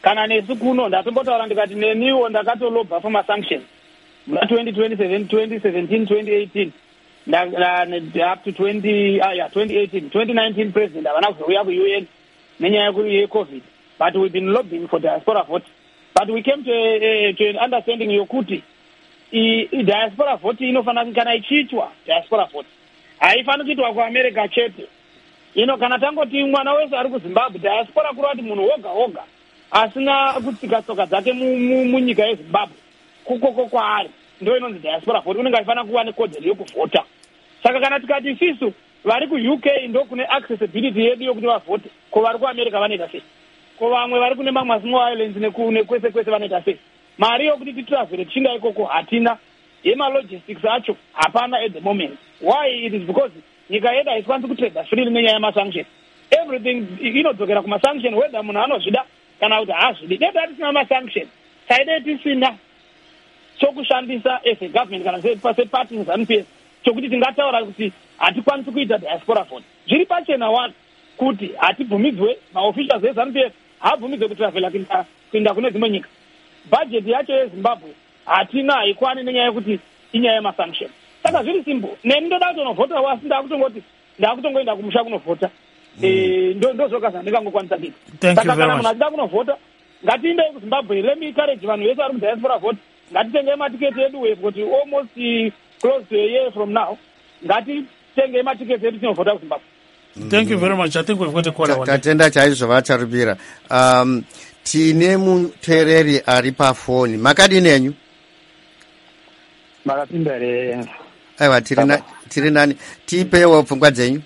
kana nesu kuno ndatombotaura ndikati neniwo ndakatolobha for masanctions muna twenty twenty-seven, twenty seventeen, twenty eighteen nda, nda, up to twenty ah yeah twenty eighteen, twenty nineteen president havana kuzouya ku-U N nenyaya yecovid, but we've been lobbying for diaspora vote, but we came to, uh, to an understanding yokuti i, i diaspora vote inofanira kana ichiitwa diaspora vote haifaniri kuitwa kuamerica chete. Ino kana tangoti mwana wese ari kuZimbabwe diaspora kureva kuti munhu woga woga asina kutsika tsoka dzake munyika yeZimbabwe kukoko kwaari ndo inonzi diaspora vote unenge aifanira kuva nekodzero yokuvhota. Saka kana tikati isisu vari ku-U K ndo kune accessibility yedu yokuti vavhote, ko vari kuamerica vanoita sei, ko vamwe vari kune mamwe small islands nekwese kwese vanoita sei. Mari yokuti titravhere tichinga ikoko hatina, yemalogistics acho hapana at the moment. Why? It is because nyika yedu haikwanisi kutrade freely nenyaya yemasanction. Everything inodzokera kumasanction whether munhu anozvida kana kuti haazvidi. Dai hatisina masanction taidai tisina chokushandisa as a government kana separty ZANU-P F chokuti tingataura kuti hatikwanisi kuita diaspora vote. Zviri pachena one kuti hatibvumidzwe, maofficials eZANU-P F haabvumidzwe kutravela kuenda kune dzimwe nyika. Budget yacho yeZimbabwe hatina, haikwani nenyaya yekuti inyaya yemasanction. Saka zviri simple, neni ndoda kutonovhota wasi ndakutongoti ndakutongoenda kumusha kunovhota. Eh, ndo ndo zvokaza ndingangokwanisa kuti. Thank you Saka very kana much. munhu achida kunovhota ngatiende kuZimbabwe. Let me encourage vanhu vese vari kudiaspora vote. Ngatitenge matiketi edu we kuti almost uh, close to a year from now. Ngatitenge matiketi edu tinovhota kuZimbabwe. Thank you very much. I think we've got a caller. Tatenda chaizvo vacharubira. Um, tine muteereri ari pafoni. Makadini henyu? Makapinda here. Aiwa, tiri na tiri nani? Tipewo pfungwa dzenyu.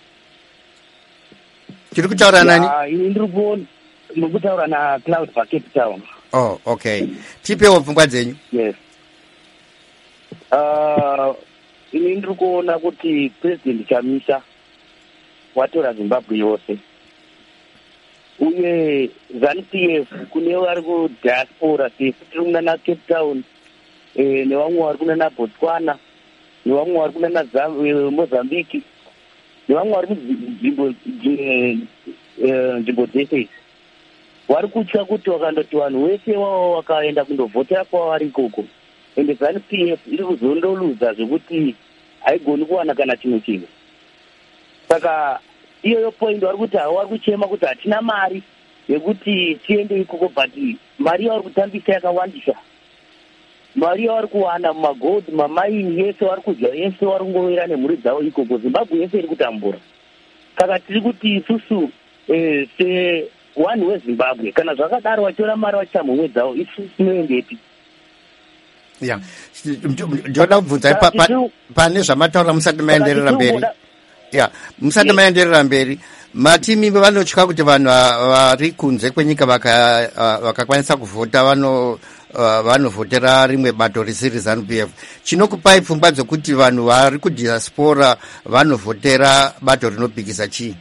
Tiri kutaura nani? Ah, ini ndiri kuona ndiri kutaura na Cloud pa Cape Town. Oh, okay. Tipewo pfungwa dzenyu. Yes. Ah, ini ndiri kuona kuti President Chamisa watora Zimbabwe yose. Uye ZANU-P F kune vari kudiaspora sefu tiri kunana Cape Town, eh, nevamwe vari kunana Botswana, nevamwe vari kunana Mozambique, nevamwe vari kunzvimbo nzvimbo dzese. Vari kutya kuti wakandoti vanhu vese wavo wakaenda kundovhotera kwavari ikoko, ende ZANU-P F iri kuzondoluza zvekuti haigoni kuwana kana chimwe chinhu. Saka iyoyo point vari kuti havo vari kuchema kuti hatina mari yekuti tiende ikoko, but mari yavari kutambisa yakawandisa. Mari yavari kuwana mumagold mamaini yese vari kudya yese vari kungovera nemhuri dzavo ikoko. Zimbabwe yese iri kutambura. Saka tiri kuti isusu eh, se one weZimbabwe kana zvakadaro vachiona mari vachiita mhomwe dzavo isusu tinoendepi? Ya. Ndoda kubvunzai pane zvamataura musati maenderera mberi. Ya, musati maenderera mberi. Matimi vanotya kuti vanhu vari kunze kwenyika vakakwanisa kuvhota vano vanovhotera rimwe bato risiri ZANU-P F. Chinokupai pfungwa dzokuti vanhu vari kudiaspora vanovhotera bato rinopikisa chii?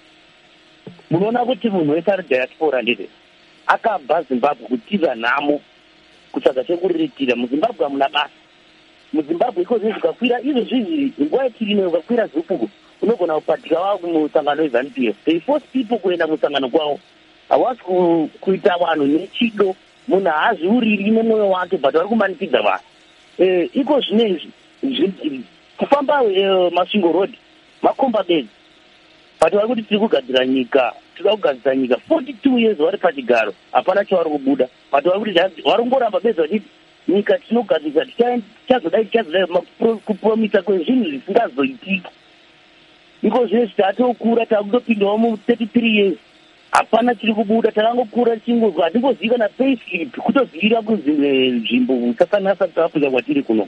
Munoona kuti munhu wese ari diaspora ndizvo akabva Zimbabwe kutiza nhamo kutsvaga chekuriritira. MuZimbabwe hamuna basa. MuZimbabwe iko zvinhu zvikakwira izvo zvizvi nguva yechirino ukakwira zupuku unogona kupatika wavo kumusangano weZANU-P F. They force people kuenda musangano kwavo. Havasi kuita vanhu nechido, munhu haazviuriri nemwoyo wake, but vari kumanikidza vanhu. Eh, iko zvinezvi kufamba masvingo road makomba bedzi, but vari kuti tiri kugadzira nyika, tiri kugadzira nyika forty-two years vari pachigaro, hapana chavari kubuda, but vari kuti vari kungoramba bedzi vachiti nyika tinogadzira tichazodai tichazodai kupromisa kwezvinhu zvisingazoitiki. Iko zvinezvi tatokura takutopindawo mu-thirty-three years hapana chiri kubuda, takangokura tichingozwa hatingozivi kana payslip kutozivira kuzimwe nzvimbo takanasa South Africa kwatiri kuno.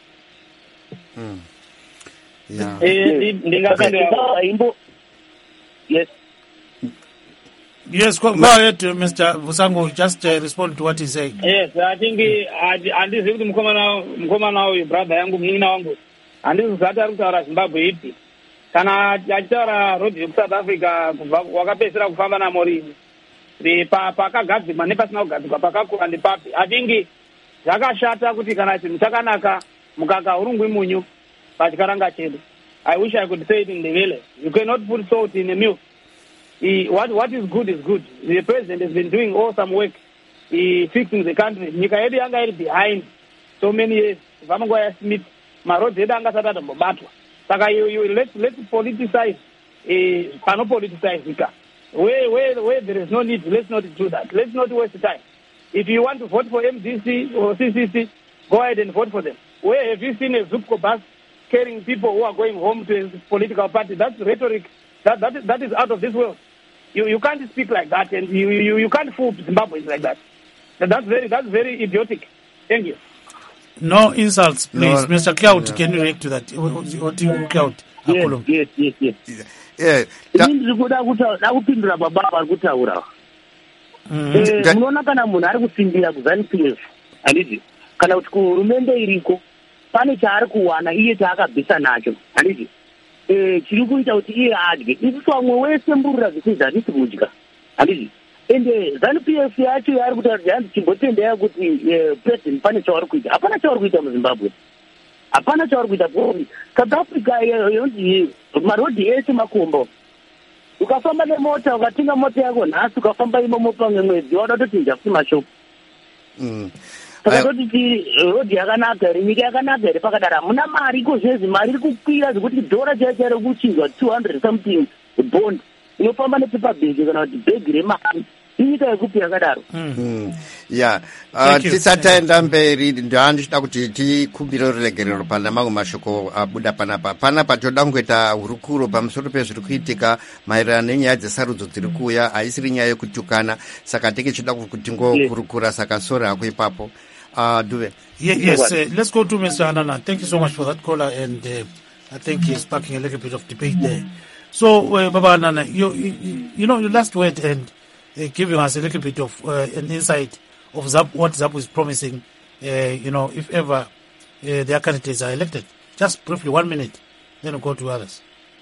Mm. Yeah. Eh, yes. Yes, go, go ahead, Mister Vusango. Just uh, respond to what he's saying. Yes, I think handizivi kuti mukomana mukomana uyu brother yangu munin'ina wangu handizi zati ari kutaura Zimbabwe ipi kana achitaura road yeku-South Africa wakapedzisira kufamba namorini pakagadzirwa nepasina kugadzirwa pakakura ndepapi. I think zvakashata kuti kana chinhu chakanaka mukaka urungwi munyu pachikaranga chedu. I wish I could say it in the village. You cannot put salt in a milk. He, what what is good is good. The president has been doing awesome work uh, fixing the country. Nyika yedu yanga iri behind so many years. Vamanguva yaSmith, maroads edu anga asati atombobatwa. Saka you, you let's let's politicize. Uh, cannot politicize Zika. Where where where there is no need, let's not do that. Let's not waste time. If you want to vote for M D C or C C C, go ahead and vote for them. Where have you seen a Zupco bus carrying people who are going home to a political party? That's rhetoric. That that is, that is out of this world. You you can't speak like that, and you you, you can't fool Zimbabweans like that. That's very that's very idiotic. Thank you. No insults, please, No, Mister Cloud. yeah. Can you react to that? What do you Cloud? Yes, yes, yes, yes. Yeah, ta- Ini ndiri kuda kuta- da kupindura baba vari kutaura. Mhm. Eh, Ta- munoona kana munhu ari kusimbira kuZANU P F handiti kana kuti kuhurumende iriko pane chaari kuwana iye chaakabvisa nacho handiti eh, chiri kuita kuti iye adye isusu vamwe wese mburira zvisizvi hatisi kudya handiti ende ZANU P F yacho yaari kutaura kuti hanzi chimbotendera kuti eh, president pane chavari kuita hapana chavari kuita muZimbabwe hapana chavari kuita kuri South Africa yonzi marodhi ese makombo ukafamba nemota ukatenga mota yako nhasi ukafamba imomo pamwe mwedzi wada kutochinja futi mashoko mm. saka Ayo- totiti rodhi yakanaka here nyika yakanaka here pakadara hamuna mari iko zvezi mari iri kukwira zvekuti dhora chaicho chari kuchinjwa two hundred something bond inofamba nepepabhegi kana kuti bhegi remari inyika yekupi yakadaro Mm. Yeah. Uh, Thank you. tisataenda mberi ndoandichida kuti tikumbire ruregerero pana mamwe mashoko abuda panapa panapa toda kungoita hurukuro pamusoro pezviri kuitika maererano nenyaya dzesarudzo dziri kuuya haisiri nyaya yekutukana saka tichichida kuti tingokurukura saka sore hako ipapo uh, duve Ye- yes, uh, let's go to Mister Anana. Thank you so much for that caller, and uh, I think he's sparking a little bit of debate there. So, uh, Baba Anana, you, you you know your last word and uh, giving us a little bit of uh, an insight of Zap, what Zap is promising. Uh, you know, if ever uh, their candidates are elected, just briefly, one minute, then we'll go to others.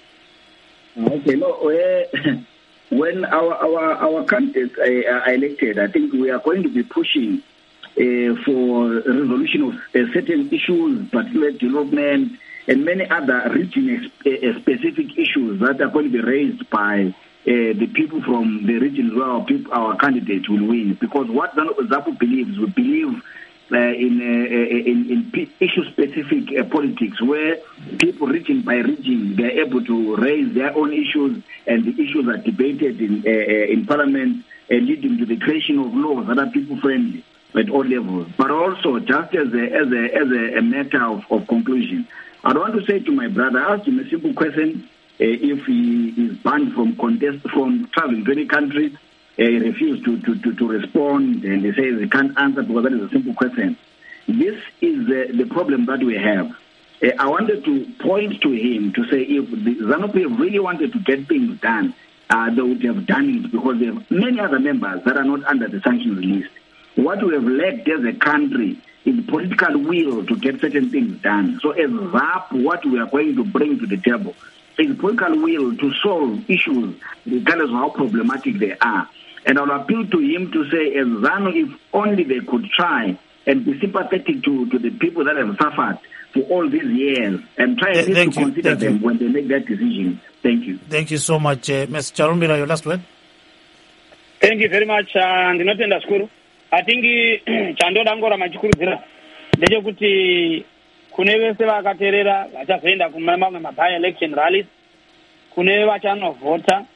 Okay, no, uh, when our our our candidates uh, are elected, I think we are going to be pushing uh, for resolution of uh, certain issues, particularly development, and many other region-specific issues that are going to be raised by uh, the people from the regions where our, people, our candidates will win. Because what ZAPU believes, we believe uh, in, uh, in in issue-specific uh, politics, where people region by region, they are able to raise their own issues, and the issues are debated in uh, in Parliament, uh, leading to the creation of laws that are people-friendly at all levels. But also, just as a as a as a, a matter of, of conclusion, I want to say to my brother, I asked him a simple question: uh, if he is banned from contest from traveling to any country, uh, he refused to, to, to, to respond, and he says he can't answer because that is a simple question. This is uh, the problem that we have. Uh, I wanted to point to him to say if the ZANU-P F really wanted to get things done, uh, they would have done it because they have many other members that are not under the sanctions list. What we have lacked as a country is political will to get certain things done. So as Z A P, what we are going to bring to the table is political will to solve issues regardless of how problematic they are. And I'll appeal to him to say, as ZANU, if only they could try and be sympathetic to, to the people that have suffered for all these years and try at Th- least thank to you, consider thank them you. when they make that decision. Thank you. Thank you so much. Uh, Mister Charumbira, your last word? Thank you very much. Uh, ndinotenda zvikuru. I think chandoda ngoramba chikurudzira ndechekuti kune vese vakateerera vachazoenda kumamwe maby election rallies, kune vachanovhota,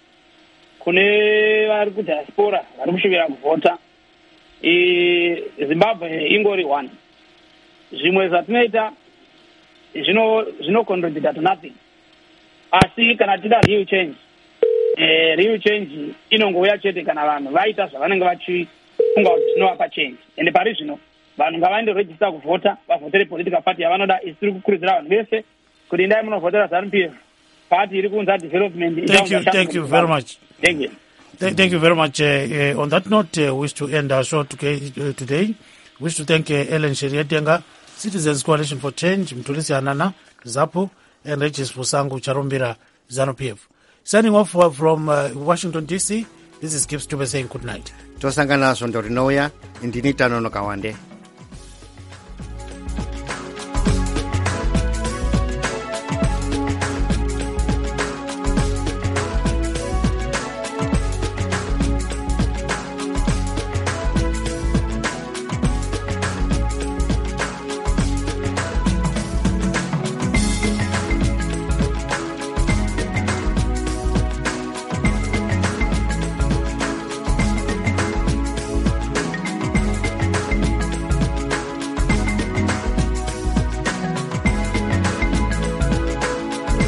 kune vari kudiaspora vari kusvibira kuvhota, Zimbabwe ingori one. Zvimwe zvatinoita zvinocontribute to nothing. Asi kana tida real change, eh, real change inongouya chete kana vanhu vaita zvavanenge vachifunga kuti zvinovapa change. Ende pari zvino vanhu ngavaende register kuvhota, vavhotere political party yavanoda. Isi tiri kukurudzira vanhu vese kuti endai munovhotera ZANU-P F. Party iri kuunza development. Thank you, thank you very much. Thank you. Th- Thank you very much. Uh, uh, on that note, uh, wish to end our show today. Uh, today. Wish to thank uh, Ellen Sheriatenga, Citizens Coalition for Change, Mtulisi Anana, ZAPU, and Regis Fusangu Charumbira, ZANU-P F. Signing off uh, from uh, Washington, D C, this is Gibbs Tube saying good night. tosangana sondori nouya indini tanonoka wande